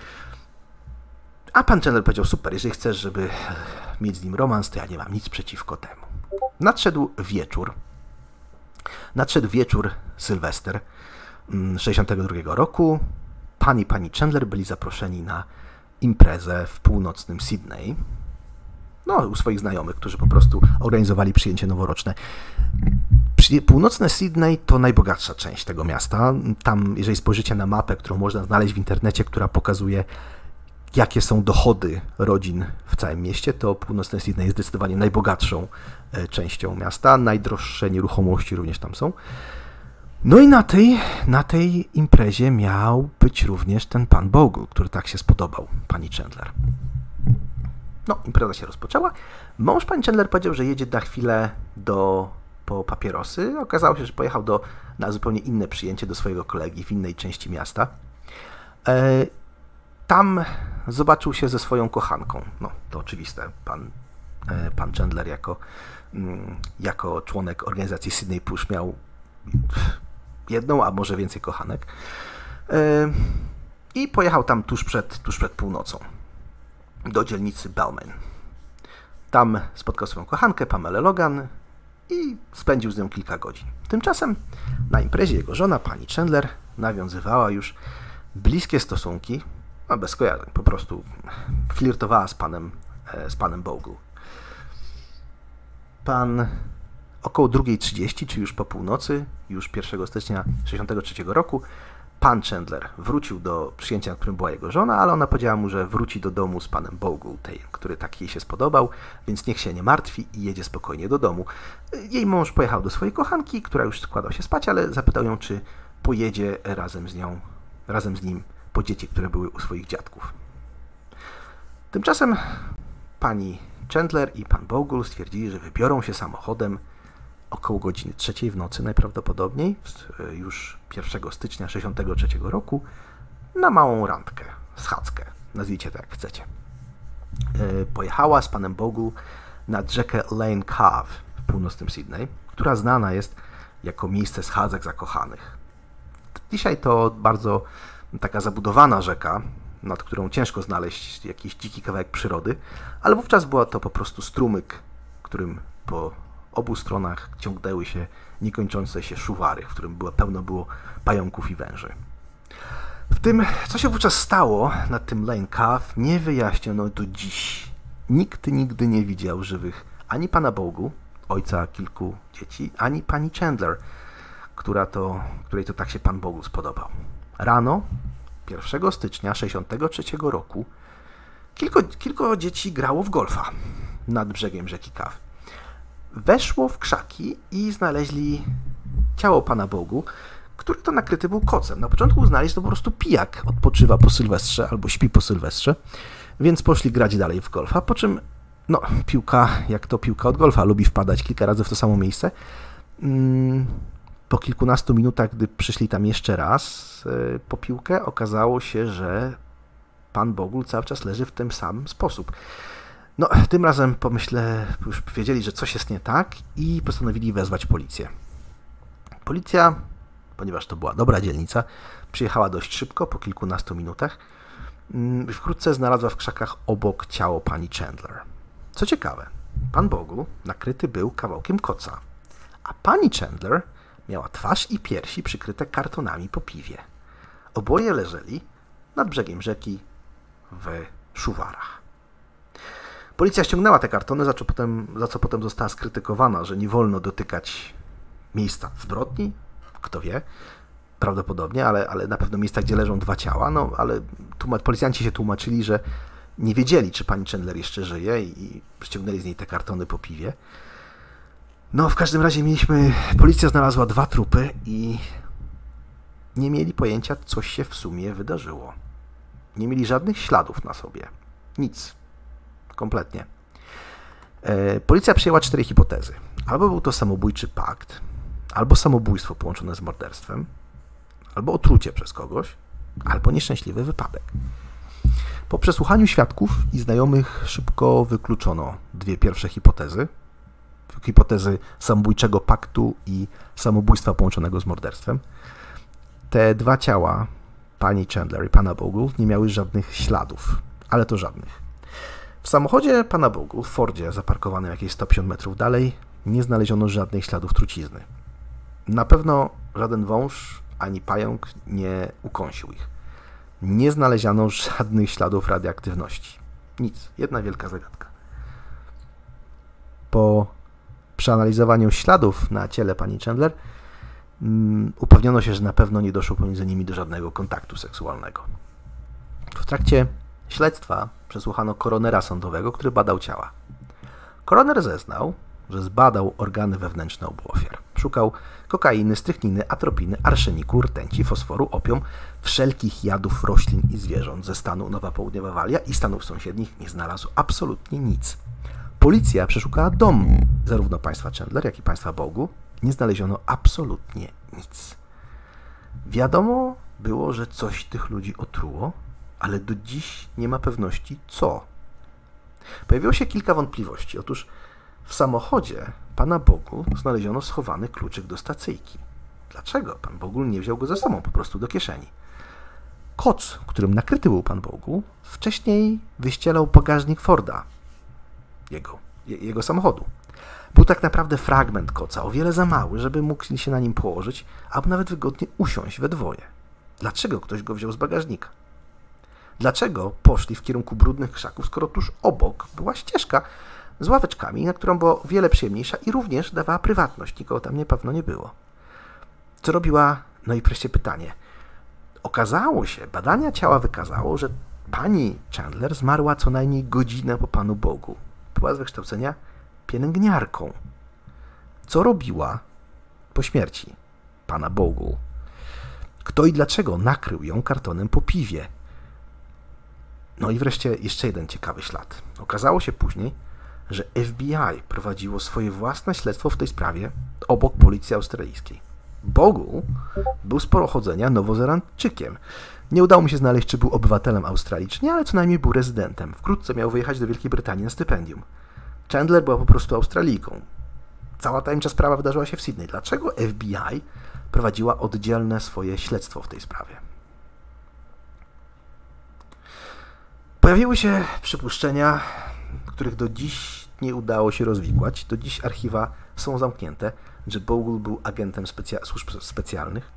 a pan Chandler powiedział, super, jeżeli chcesz, żeby mieć z nim romans, to ja nie mam nic przeciwko temu. Nadszedł wieczór. Nadszedł wieczór Sylwester sześćdziesiątego drugiego roku. Pan i pani Chandler byli zaproszeni na imprezę w północnym Sydney. No, u swoich znajomych, którzy po prostu organizowali przyjęcie noworoczne. Północne Sydney to najbogatsza część tego miasta. Tam, jeżeli spojrzycie na mapę, którą można znaleźć w internecie, która pokazuje, jakie są dochody rodzin w całym mieście, to północne Sydney jest zdecydowanie najbogatszą częścią miasta. Najdroższe nieruchomości również tam są. No i na tej, na tej imprezie miał być również ten Pan Bogu, który tak się spodobał pani Chandler. No, impreza się rozpoczęła. Mąż pani Chandler powiedział, że jedzie na chwilę do, po papierosy. Okazało się, że pojechał do, na zupełnie inne przyjęcie do swojego kolegi w innej części miasta. E, tam zobaczył się ze swoją kochanką. No, to oczywiste. Pan, e, pan Chandler jako, mm, jako członek organizacji Sydney Push miał jedną, a może więcej kochanek. E, I pojechał tam tuż przed, tuż przed północą. Do dzielnicy Balmain. Tam spotkał swoją kochankę, Pamelę Logan, i spędził z nią kilka godzin. Tymczasem na imprezie jego żona, pani Chandler, nawiązywała już bliskie stosunki, no bez kojarzeń, po prostu flirtowała z panem, z panem Bogu. pan około drugiej trzydzieści, czy już po północy, już pierwszego stycznia tysiąc dziewięćset sześćdziesiątego trzeciego roku, pan Chandler wrócił do przyjęcia, na którym była jego żona, ale ona powiedziała mu, że wróci do domu z panem Bogle, który tak jej się spodobał, więc niech się nie martwi i jedzie spokojnie do domu. Jej mąż pojechał do swojej kochanki, która już składał się spać, ale zapytał ją, czy pojedzie razem z nią, razem z nim po dzieci, które były u swoich dziadków. Tymczasem pani Chandler i pan Bogle stwierdzili, że wybiorą się samochodem około godziny trzeciej w nocy najprawdopodobniej, już pierwszego stycznia tysiąc dziewięćset sześćdziesiątego trzeciego roku, na małą randkę, schadzkę, nazwijcie to jak chcecie. Pojechała z panem Bogle nad rzekę Lane Cove w północnym Sydney, która znana jest jako miejsce schadzek zakochanych. Dzisiaj to bardzo taka zabudowana rzeka, nad którą ciężko znaleźć jakiś dziki kawałek przyrody, ale wówczas była to po prostu strumyk, którym po obu stronach ciągnęły się niekończące się szuwary, w którym było, pełno było pająków i węży. W tym, co się wówczas stało nad tym Lane Cove, nie wyjaśniono do dziś. Nikt nigdy nie widział żywych ani pana Bogle, ojca kilku dzieci, ani pani Chandler, która to, której to tak się pan Bogle spodobał. Rano pierwszego stycznia tysiąc dziewięćset sześćdziesiątego trzeciego roku kilku, kilku dzieci grało w golfa nad brzegiem rzeki Cove. Weszło w krzaki i znaleźli ciało pana Bogle, który to nakryty był kocem. Na początku uznali, że to po prostu pijak odpoczywa po Sylwestrze albo śpi po Sylwestrze, więc poszli grać dalej w golfa, po czym no, piłka, jak to piłka od golfa, lubi wpadać kilka razy w to samo miejsce. Po kilkunastu minutach, gdy przyszli tam jeszcze raz po piłkę, okazało się, że pan Bogle cały czas leży w ten sam sposób. No, tym razem pomyślę, już wiedzieli, że coś jest nie tak i postanowili wezwać policję. Policja, ponieważ to była dobra dzielnica, przyjechała dość szybko, po kilkunastu minutach. Wkrótce znalazła w krzakach obok ciało pani Chandler. Co ciekawe, pan Bogle nakryty był kawałkiem koca, a pani Chandler miała twarz i piersi przykryte kartonami po piwie. Oboje leżeli nad brzegiem rzeki w szuwarach. Policja ściągnęła te kartony, za co potem, za co potem została skrytykowana, że nie wolno dotykać miejsca zbrodni, kto wie, prawdopodobnie, ale, ale na pewno miejsca, gdzie leżą dwa ciała, no ale tłumacz, policjanci się tłumaczyli, że nie wiedzieli, czy pani Chandler jeszcze żyje i ściągnęli z niej te kartony po piwie. No, w każdym razie mieliśmy, policja znalazła dwa trupy i nie mieli pojęcia, co się w sumie wydarzyło. Nie mieli żadnych śladów na sobie. Nic. Kompletnie. E, policja przyjęła cztery hipotezy. Albo był to samobójczy pakt, albo samobójstwo połączone z morderstwem, albo otrucie przez kogoś, albo nieszczęśliwy wypadek. Po przesłuchaniu świadków i znajomych szybko wykluczono dwie pierwsze hipotezy. Hipotezy samobójczego paktu i samobójstwa połączonego z morderstwem. Te dwa ciała, pani Chandler i pana Bogle, nie miały żadnych śladów, ale to żadnych. W samochodzie pana Bogle, w Fordzie zaparkowanym jakieś sto pięćdziesiąt metrów dalej, nie znaleziono żadnych śladów trucizny. Na pewno żaden wąż ani pająk nie ukąsił ich. Nie znaleziono żadnych śladów radioaktywności. Nic. Jedna wielka zagadka. Po przeanalizowaniu śladów na ciele pani Chandler um, upewniono się, że na pewno nie doszło pomiędzy nimi do żadnego kontaktu seksualnego. W trakcie śledztwa przesłuchano koronera sądowego, który badał ciała. Koroner zeznał, że zbadał organy wewnętrzne obu ofiar. Szukał kokainy, strychniny, atropiny, arszeniku, rtęci, fosforu, opium, wszelkich jadów roślin i zwierząt ze stanu Nowa Południowa Walia i stanów sąsiednich. Nie znalazł absolutnie nic. Policja przeszukała dom zarówno państwa Chandler, jak i państwa Bogle. Nie znaleziono absolutnie nic. Wiadomo było, że coś tych ludzi otruło, ale do dziś nie ma pewności co. Pojawiło się kilka wątpliwości. Otóż w samochodzie pana Bogle znaleziono schowany kluczyk do stacyjki. Dlaczego pan Bogle nie wziął go ze sobą po prostu do kieszeni? Koc, którym nakryty był pan Bogle, wcześniej wyścielał bagażnik Forda, jego, jego samochodu. Był tak naprawdę fragment koca, o wiele za mały, żeby mógł się na nim położyć, albo nawet wygodnie usiąść we dwoje. Dlaczego ktoś go wziął z bagażnika? Dlaczego poszli w kierunku brudnych krzaków, skoro tuż obok była ścieżka, z ławeczkami, na którą była o wiele przyjemniejsza i również dawała prywatność. Nikogo tam nie pewno nie było. Co robiła? No i wreszcie pytanie. Okazało się, badania ciała wykazało, że pani Chandler zmarła co najmniej godzinę po Panu Bogu. Była z wykształcenia pielęgniarką. Co robiła po śmierci Pana Bogu? Kto i dlaczego nakrył ją kartonem po piwie? No i wreszcie jeszcze jeden ciekawy ślad. Okazało się później, że F B I prowadziło swoje własne śledztwo w tej sprawie obok policji australijskiej. Bogu był z pochodzenia Nowozelandczykiem. Nie udało mi się znaleźć, czy był obywatelem Australii, czy nie, ale co najmniej był rezydentem. Wkrótce miał wyjechać do Wielkiej Brytanii na stypendium. Chandler była po prostu Australijką. Cała tajemnicza sprawa wydarzyła się w Sydney. Dlaczego F B I prowadziła oddzielne swoje śledztwo w tej sprawie? Pojawiły się przypuszczenia, których do dziś nie udało się rozwikłać. Do dziś archiwa są zamknięte, że Bogle był agentem specja- służb specjalnych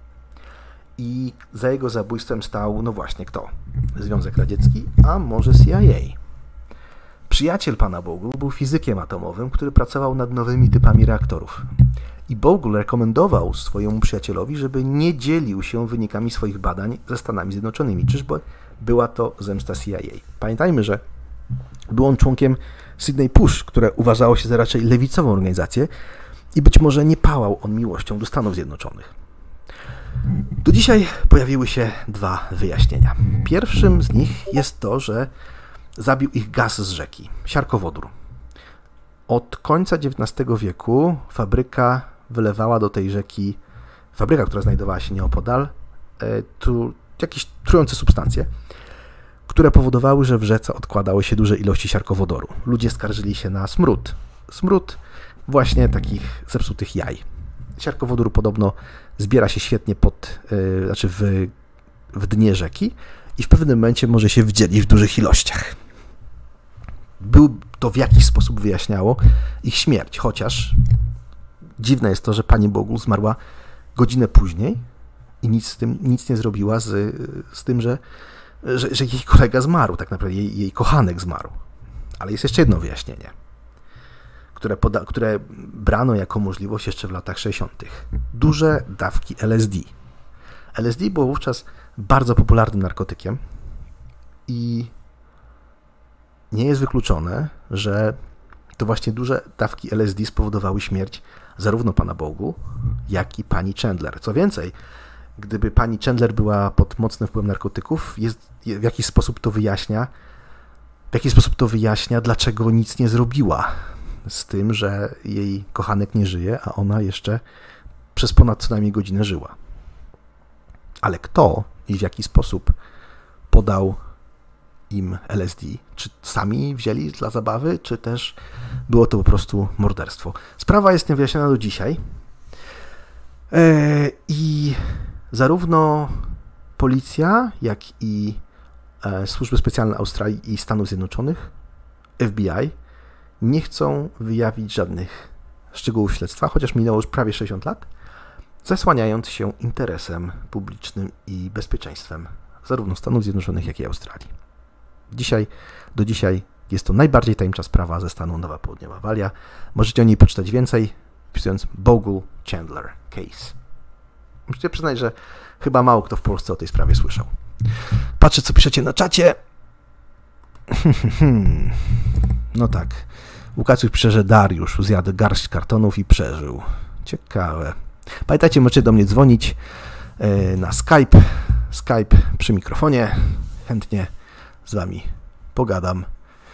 i za jego zabójstwem stał, no właśnie, kto? Związek Radziecki, a może C I A. Przyjaciel pana Bogle był fizykiem atomowym, który pracował nad nowymi typami reaktorów. I Bogle rekomendował swojemu przyjacielowi, żeby nie dzielił się wynikami swoich badań ze Stanami Zjednoczonymi. Czyżby była to zemsta C I A? Pamiętajmy, że był on członkiem Sydney Push, które uważało się za raczej lewicową organizację i być może nie pałał on miłością do Stanów Zjednoczonych. Do dzisiaj pojawiły się dwa wyjaśnienia. Pierwszym z nich jest to, że zabił ich gaz z rzeki, siarkowodór. Od końca dziewiętnastego wieku fabryka wylewała do tej rzeki, fabryka, która znajdowała się nieopodal, tu jakieś trujące substancje, które powodowały, że w rzece odkładały się duże ilości siarkowodoru. Ludzie skarżyli się na smród. Smród właśnie takich zepsutych jaj. Siarkowodór podobno zbiera się świetnie pod, yy, znaczy w, w dnie rzeki i w pewnym momencie może się wdzielić w dużych ilościach. Był to w jakiś sposób wyjaśniało ich śmierć, chociaż dziwne jest to, że pani Bogle zmarła godzinę później i nic z tym nic nie zrobiła z, z tym, że, że, że jej kolega zmarł, tak naprawdę jej, jej kochanek zmarł. Ale jest jeszcze jedno wyjaśnienie, które, poda, które brano jako możliwość jeszcze w latach sześćdziesiątych. Duże dawki L S D. L S D było wówczas bardzo popularnym narkotykiem i nie jest wykluczone, że to właśnie duże dawki L S D spowodowały śmierć zarówno pana Bogu, jak i pani Chandler. Co więcej, gdyby pani Chandler była pod mocnym wpływem narkotyków, jest, w jakiś sposób to wyjaśnia, w jaki sposób to wyjaśnia, dlaczego nic nie zrobiła z tym, że jej kochanek nie żyje, a ona jeszcze przez ponad co najmniej godzinę żyła. Ale kto i w jaki sposób podał im L S D? Czy sami wzięli dla zabawy, czy też było to po prostu morderstwo? Sprawa jest niewyjaśniona do dzisiaj i zarówno policja, jak i służby specjalne Australii i Stanów Zjednoczonych, F B I, nie chcą wyjawić żadnych szczegółów śledztwa, chociaż minęło już prawie sześćdziesiąt lat, zasłaniając się interesem publicznym i bezpieczeństwem zarówno Stanów Zjednoczonych, jak i Australii. Dzisiaj, do dzisiaj jest to najbardziej tajemnicza sprawa ze stanu Nowa Południowa Walia. Możecie o niej poczytać więcej, wpisując Bogle Chandler Case. Musicie przyznać, że chyba mało kto w Polsce o tej sprawie słyszał. Patrzę, co piszecie na czacie. No tak. Łukasz pisze, że Dariusz zjadł garść kartonów i przeżył. Ciekawe. Pamiętajcie, możecie do mnie dzwonić na Skype. Skype przy mikrofonie. Chętnie z wami pogadam.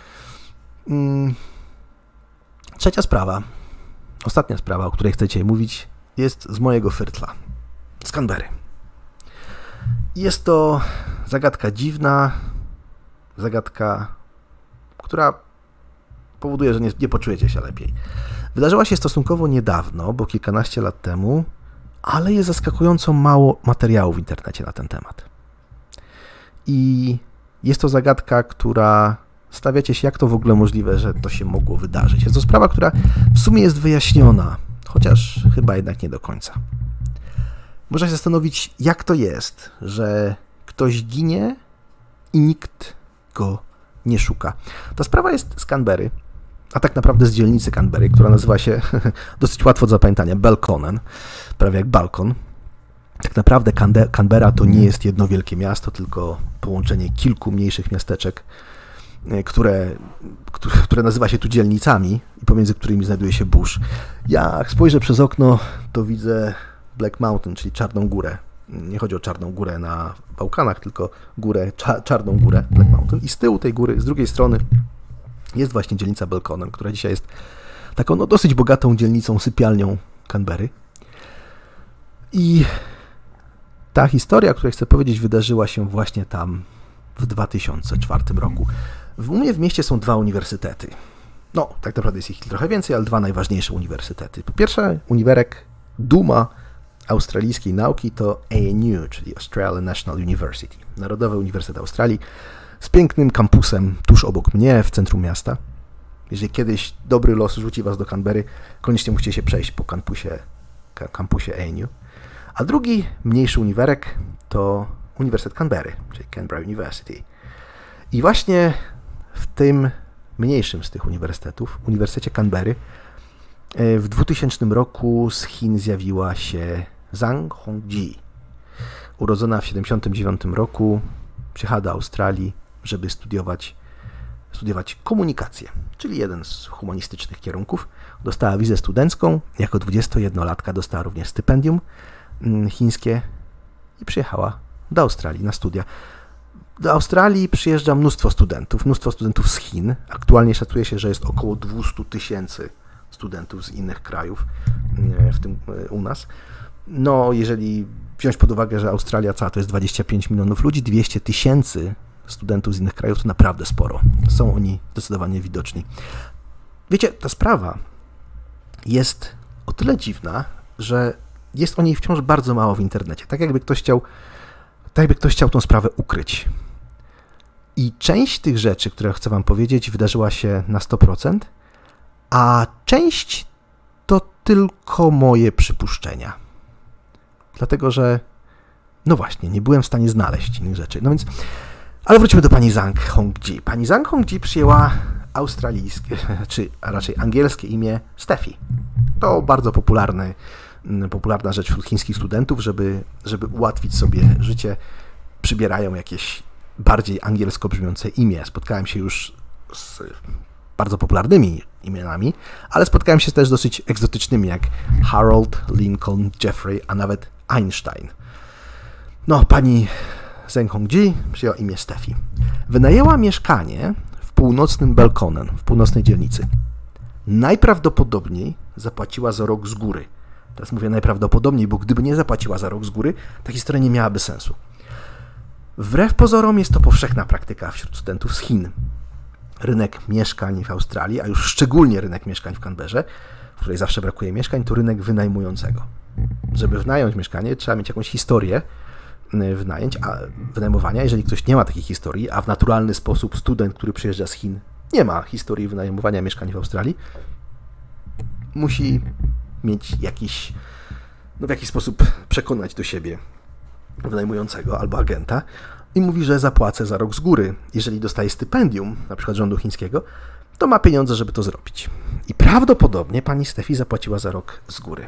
Trzecia sprawa, ostatnia sprawa, o której chcecie mówić, jest z mojego firtla. Z Canberry. Jest to zagadka dziwna, zagadka, która powoduje, że nie, nie poczujecie się lepiej. Wydarzyła się stosunkowo niedawno, bo kilkanaście lat temu, ale jest zaskakująco mało materiału w internecie na ten temat. I jest to zagadka, która stawiacie się, jak to w ogóle możliwe, że to się mogło wydarzyć. Jest to sprawa, która w sumie jest wyjaśniona, chociaż chyba jednak nie do końca. Można się zastanowić, jak to jest, że ktoś ginie i nikt go nie szuka. Ta sprawa jest z Canberry, a tak naprawdę z dzielnicy Canberry, która nazywa się dosyć łatwo do zapamiętania Belconnen, prawie jak balkon. Tak naprawdę Canberra to nie jest jedno wielkie miasto, tylko połączenie kilku mniejszych miasteczek, które, które nazywa się tu dzielnicami i pomiędzy którymi znajduje się Bush. Jak spojrzę przez okno, to widzę Black Mountain, czyli Czarną Górę. Nie chodzi o Czarną Górę na Bałkanach, tylko górę, cza, Czarną Górę, Black Mountain. I z tyłu tej góry, z drugiej strony jest właśnie dzielnica Belconnen, która dzisiaj jest taką no, dosyć bogatą dzielnicą, sypialnią Canberry. I ta historia, o której chcę powiedzieć, wydarzyła się właśnie tam w dwa tysiące czwartym roku. U mnie w mieście są dwa uniwersytety. No, tak naprawdę jest ich trochę więcej, ale dwa najważniejsze uniwersytety. Po pierwsze, uniwerek duma australijskiej nauki to A N U, czyli Australian National University, Narodowy Uniwersytet Australii, z pięknym kampusem tuż obok mnie, w centrum miasta. Jeżeli kiedyś dobry los rzuci was do Canberry, koniecznie musicie się przejść po kampusie, kampusie A N U. A drugi, mniejszy uniwerek to Uniwersytet Canberry, czyli Canberra University. I właśnie w tym mniejszym z tych uniwersytetów, Uniwersytecie Canberry, w dwutysięcznym roku z Chin zjawiła się Zhang Hongji. Urodzona w tysiąc dziewięćset siedemdziesiątym dziewiątym roku, przyjechała do Australii, żeby studiować, studiować komunikację, czyli jeden z humanistycznych kierunków. Dostała wizę studencką, jako dwudziestojednolatka dostała również stypendium chińskie i przyjechała do Australii na studia. Do Australii przyjeżdża mnóstwo studentów, mnóstwo studentów z Chin. Aktualnie szacuje się, że jest około dwieście tysięcy studentów z innych krajów, w tym u nas. No, jeżeli wziąć pod uwagę, że Australia cała to jest dwadzieścia pięć milionów ludzi, dwieście tysięcy studentów z innych krajów to naprawdę sporo. Są oni zdecydowanie widoczni. Wiecie, ta sprawa jest o tyle dziwna, że jest o niej wciąż bardzo mało w internecie. Tak jakby ktoś chciał, tak jakby ktoś chciał tą sprawę ukryć. I część tych rzeczy, które chcę wam powiedzieć, wydarzyła się na sto procent, a część to tylko moje przypuszczenia. Dlatego, że no właśnie, nie byłem w stanie znaleźć innych rzeczy. No więc, ale wróćmy do pani Zhang Hongji. Pani Zhang Hongji przyjęła australijskie, czy raczej angielskie imię Steffi. To bardzo popularny, popularna rzecz wśród chińskich studentów, żeby, żeby ułatwić sobie życie, przybierają jakieś bardziej angielsko brzmiące imię. Spotkałem się już z bardzo popularnymi imionami, ale spotkałem się też z dosyć egzotycznymi, jak Harold, Lincoln, Jeffrey, a nawet Einstein. No, pani Zhang Hongji przyjęła imię Steffi. Wynajęła mieszkanie w północnym Belconnen, w północnej dzielnicy. Najprawdopodobniej zapłaciła za rok z góry. Teraz mówię najprawdopodobniej, bo gdyby nie zapłaciła za rok z góry, ta historia nie miałaby sensu. Wbrew pozorom jest to powszechna praktyka wśród studentów z Chin. Rynek mieszkań w Australii, a już szczególnie rynek mieszkań w Canberrze, w której zawsze brakuje mieszkań, to rynek wynajmującego. Żeby wynająć mieszkanie, trzeba mieć jakąś historię wynajęć, a wynajmowania. Jeżeli ktoś nie ma takiej historii, a w naturalny sposób student, który przyjeżdża z Chin, nie ma historii wynajmowania mieszkań w Australii, musi mieć jakiś, no w jakiś sposób przekonać do siebie wynajmującego albo agenta i mówi, że zapłacę za rok z góry. Jeżeli dostaje stypendium, na przykład rządu chińskiego, to ma pieniądze, żeby to zrobić. I prawdopodobnie pani Steffi zapłaciła za rok z góry.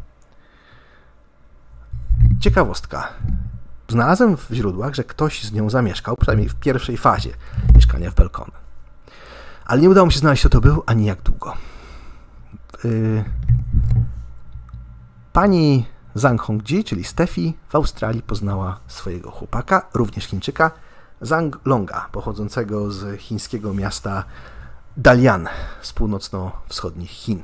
Ciekawostka. Znalazłem w źródłach, że ktoś z nią zamieszkał, przynajmniej w pierwszej fazie mieszkania w Belconnen. Ale nie udało mi się znaleźć, kto to był, ani jak długo. Yy... Pani Zhang Hongji, czyli Steffi, w Australii poznała swojego chłopaka, również Chińczyka, Zhang Longa, pochodzącego z chińskiego miasta Dalian z północno-wschodnich Chin.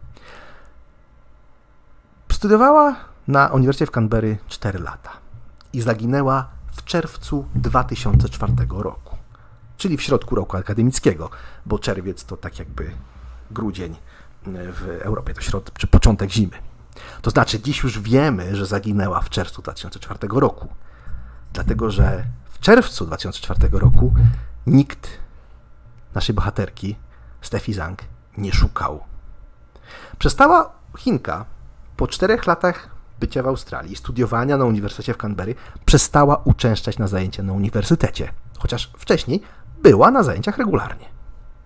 Studiowała na Uniwersytecie w Canberry cztery lata i zaginęła w czerwcu dwa tysiące czwartego roku, czyli w środku roku akademickiego, bo czerwiec to tak jakby grudzień w Europie, to środ, czy początek zimy. To znaczy, dziś już wiemy, że zaginęła w czerwcu dwa tysiące czwartego roku, dlatego że w czerwcu dwa tysiące czwartego roku nikt naszej bohaterki, Steffi Zhang, nie szukał. Przestała Chinka po czterech latach bycia w Australii, studiowania na Uniwersytecie w Canberry, przestała uczęszczać na zajęcia na uniwersytecie, chociaż wcześniej była na zajęciach regularnie.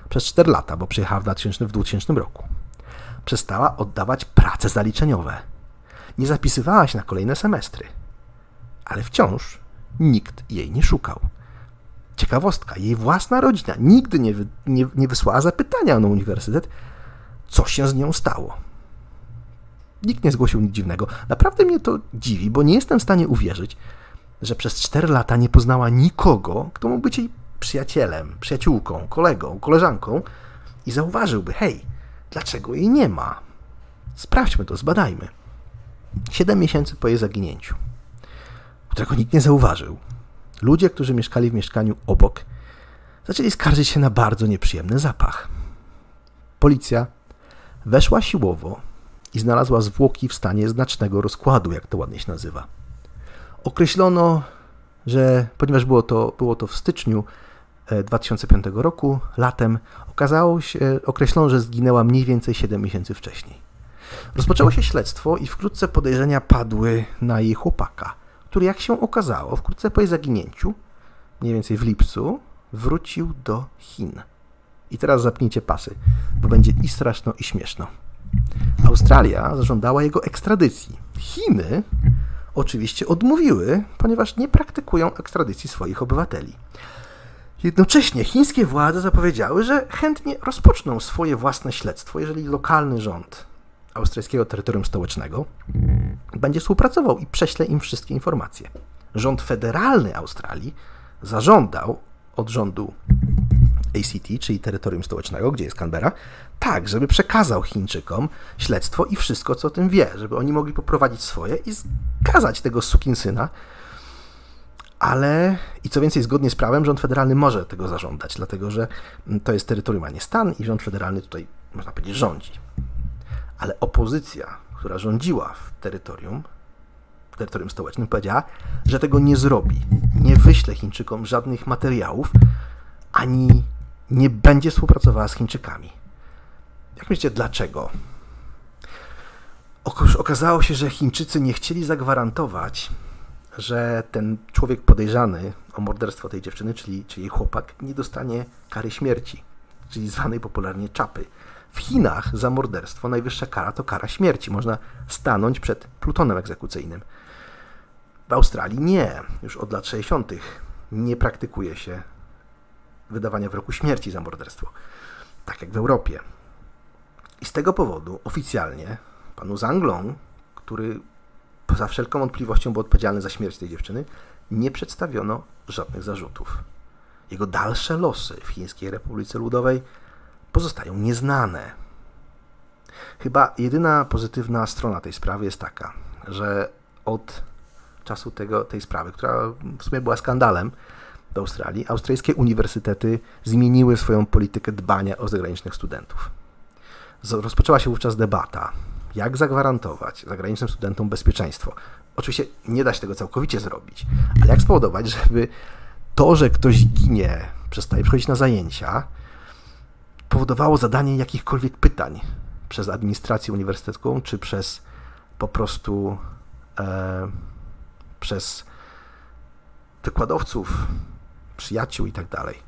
przez cztery lata, bo przyjechała w dwutysięcznym roku. Przestała oddawać prace zaliczeniowe. Nie zapisywała się na kolejne semestry. Ale wciąż nikt jej nie szukał. Ciekawostka, jej własna rodzina nigdy nie, wy, nie, nie wysłała zapytania na uniwersytet, co się z nią stało. Nikt nie zgłosił nic dziwnego. Naprawdę mnie to dziwi, bo nie jestem w stanie uwierzyć, że przez cztery lata nie poznała nikogo, kto mógł być jej przyjacielem, przyjaciółką, kolegą, koleżanką i zauważyłby, hej, dlaczego jej nie ma? Sprawdźmy to, zbadajmy. Siedem miesięcy po jej zaginięciu, którego nikt nie zauważył, ludzie, którzy mieszkali w mieszkaniu obok, zaczęli skarżyć się na bardzo nieprzyjemny zapach. Policja weszła siłowo i znalazła zwłoki w stanie znacznego rozkładu, jak to ładnie się nazywa. Określono, że ponieważ było to, było to w styczniu dwa tysiące piątego roku, latem, okazało się, określono, że zginęła mniej więcej siedem miesięcy wcześniej. Rozpoczęło się śledztwo i wkrótce podejrzenia padły na jej chłopaka, który, jak się okazało, wkrótce po jej zaginięciu, mniej więcej w lipcu, wrócił do Chin. I teraz zapnijcie pasy, bo będzie i straszno, i śmieszno. Australia zażądała jego ekstradycji. Chiny oczywiście odmówiły, ponieważ nie praktykują ekstradycji swoich obywateli. Jednocześnie chińskie władze zapowiedziały, że chętnie rozpoczną swoje własne śledztwo, jeżeli lokalny rząd australijskiego terytorium stołecznego będzie współpracował i prześle im wszystkie informacje. Rząd federalny Australii zażądał od rządu A C T, czyli terytorium stołecznego, gdzie jest Canberra, tak, żeby przekazał Chińczykom śledztwo i wszystko, co o tym wie, żeby oni mogli poprowadzić swoje i skazać tego sukinsyna. Ale, i co więcej, zgodnie z prawem, rząd federalny może tego zażądać, dlatego że to jest terytorium, a nie stan i rząd federalny tutaj, można powiedzieć, rządzi. Ale opozycja, która rządziła w terytorium, w terytorium stołecznym, powiedziała, że tego nie zrobi. Nie wyśle Chińczykom żadnych materiałów, ani nie będzie współpracowała z Chińczykami. Jak myślicie, dlaczego? Okazało się, że Chińczycy nie chcieli zagwarantować, że ten człowiek podejrzany o morderstwo tej dziewczyny, czyli, czyli jej chłopak, nie dostanie kary śmierci, czyli zwanej popularnie czapy. W Chinach za morderstwo najwyższa kara to kara śmierci. Można stanąć przed plutonem egzekucyjnym. W Australii nie. Już od lat sześćdziesiątych nie praktykuje się wydawania wyroku śmierci za morderstwo. Tak jak w Europie. I z tego powodu oficjalnie panu Zhang Long, który poza wszelką wątpliwością był odpowiedzialny za śmierć tej dziewczyny, nie przedstawiono żadnych zarzutów. Jego dalsze losy w Chińskiej Republice Ludowej pozostają nieznane. Chyba jedyna pozytywna strona tej sprawy jest taka, że od czasu tego, tej sprawy, która w sumie była skandalem w Australii, australijskie uniwersytety zmieniły swoją politykę dbania o zagranicznych studentów. Rozpoczęła się wówczas debata, jak zagwarantować zagranicznym studentom bezpieczeństwo. Oczywiście nie da się tego całkowicie zrobić, ale jak spowodować, żeby to, że ktoś ginie, przestaje przychodzić na zajęcia, powodowało zadanie jakichkolwiek pytań przez administrację uniwersytecką, czy przez po prostu e, przez wykładowców, przyjaciół i tak dalej.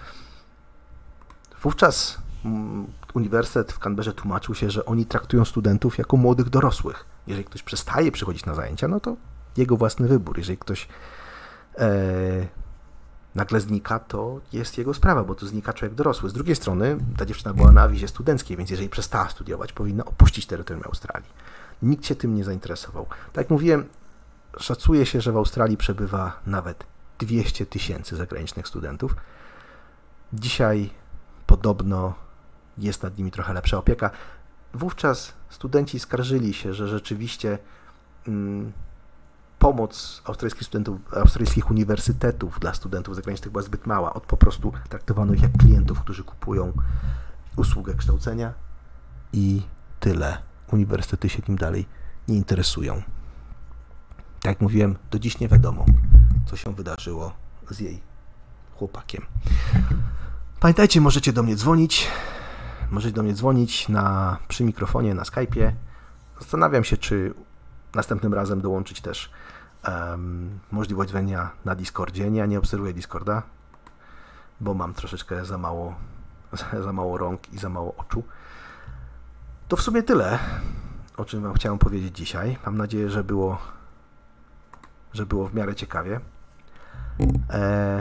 Wówczas mm, Uniwersytet w Canberrze tłumaczył się, że oni traktują studentów jako młodych dorosłych. Jeżeli ktoś przestaje przychodzić na zajęcia, no to jego własny wybór. Jeżeli ktoś e, nagle znika, to jest jego sprawa, bo to znika człowiek dorosły. Z drugiej strony ta dziewczyna była na wizie studenckiej, więc jeżeli przestała studiować, powinna opuścić terytorium Australii. Nikt się tym nie zainteresował. Tak jak mówiłem, szacuje się, że w Australii przebywa nawet dwieście tysięcy zagranicznych studentów. Dzisiaj podobno jest nad nimi trochę lepsza opieka. Wówczas studenci skarżyli się, że rzeczywiście mm, pomoc australijskich studentów, australijskich uniwersytetów dla studentów zagranicznych była zbyt mała. Od po prostu traktowano ich jak klientów, którzy kupują usługę kształcenia i tyle. Uniwersytety się tym dalej nie interesują. Tak jak mówiłem, do dziś nie wiadomo, co się wydarzyło z jej chłopakiem. Pamiętajcie, możecie do mnie dzwonić. Możecie do mnie dzwonić na, przy mikrofonie, na Skype'ie. Zastanawiam się, czy następnym razem dołączyć też um, możliwość dzwonienia na Discordzie. Nie, ja nie obserwuję Discorda, bo mam troszeczkę za mało za mało rąk i za mało oczu. To w sumie tyle, o czym wam chciałem powiedzieć dzisiaj. Mam nadzieję, że było, że było w miarę ciekawie. Eee,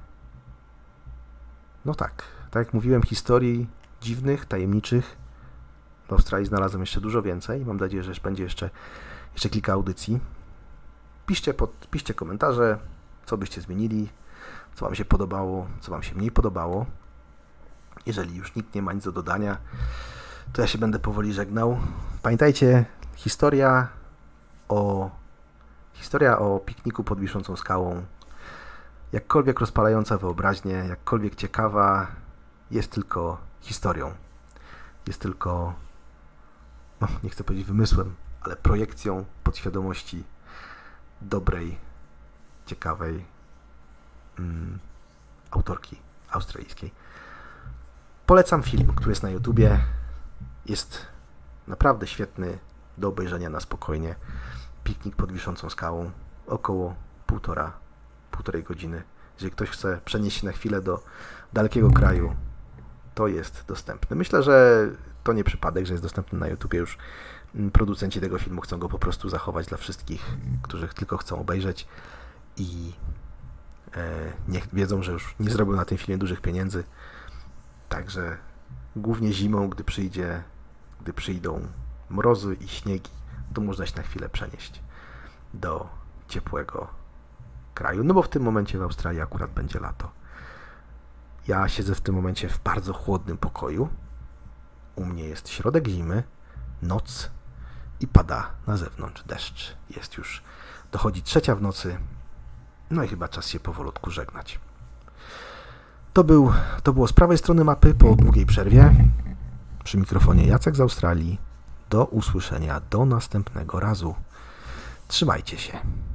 no tak, tak jak mówiłem, historii dziwnych, tajemniczych w Australii znalazłem jeszcze dużo więcej. Mam nadzieję, że będzie jeszcze, jeszcze kilka audycji. Piszcie, pod, piszcie komentarze, co byście zmienili, co wam się podobało, co wam się mniej podobało. Jeżeli już nikt nie ma nic do dodania, to ja się będę powoli żegnał. Pamiętajcie, historia o, historia o pikniku pod wiszącą skałą, jakkolwiek rozpalająca wyobraźnię, jakkolwiek ciekawa, jest tylko historią. Jest tylko, no, nie chcę powiedzieć wymysłem, ale projekcją podświadomości dobrej, ciekawej mm, autorki australijskiej. Polecam film, który jest na YouTubie. Jest naprawdę świetny, do obejrzenia na spokojnie. Piknik pod wiszącą skałą. Około półtora, półtorej godziny. Jeżeli ktoś chce przenieść się na chwilę do dalekiego kraju, to jest dostępny. Myślę, że to nie przypadek, że jest dostępny na YouTubie już. Producenci tego filmu chcą go po prostu zachować dla wszystkich, którzy tylko chcą obejrzeć i e, niech wiedzą, że już nie zrobią na tym filmie dużych pieniędzy. Także głównie zimą, gdy przyjdzie, gdy przyjdą mrozy i śniegi, to można się na chwilę przenieść do ciepłego kraju. No bo w tym momencie w Australii akurat będzie lato. Ja siedzę w tym momencie w bardzo chłodnym pokoju. U mnie jest środek zimy, noc i pada na zewnątrz deszcz. Jest już, dochodzi trzecia w nocy, no i chyba czas się powolutku żegnać. To, był, to było z prawej strony mapy po długiej przerwie. Przy mikrofonie Jacek z Australii. Do usłyszenia, do następnego razu. Trzymajcie się.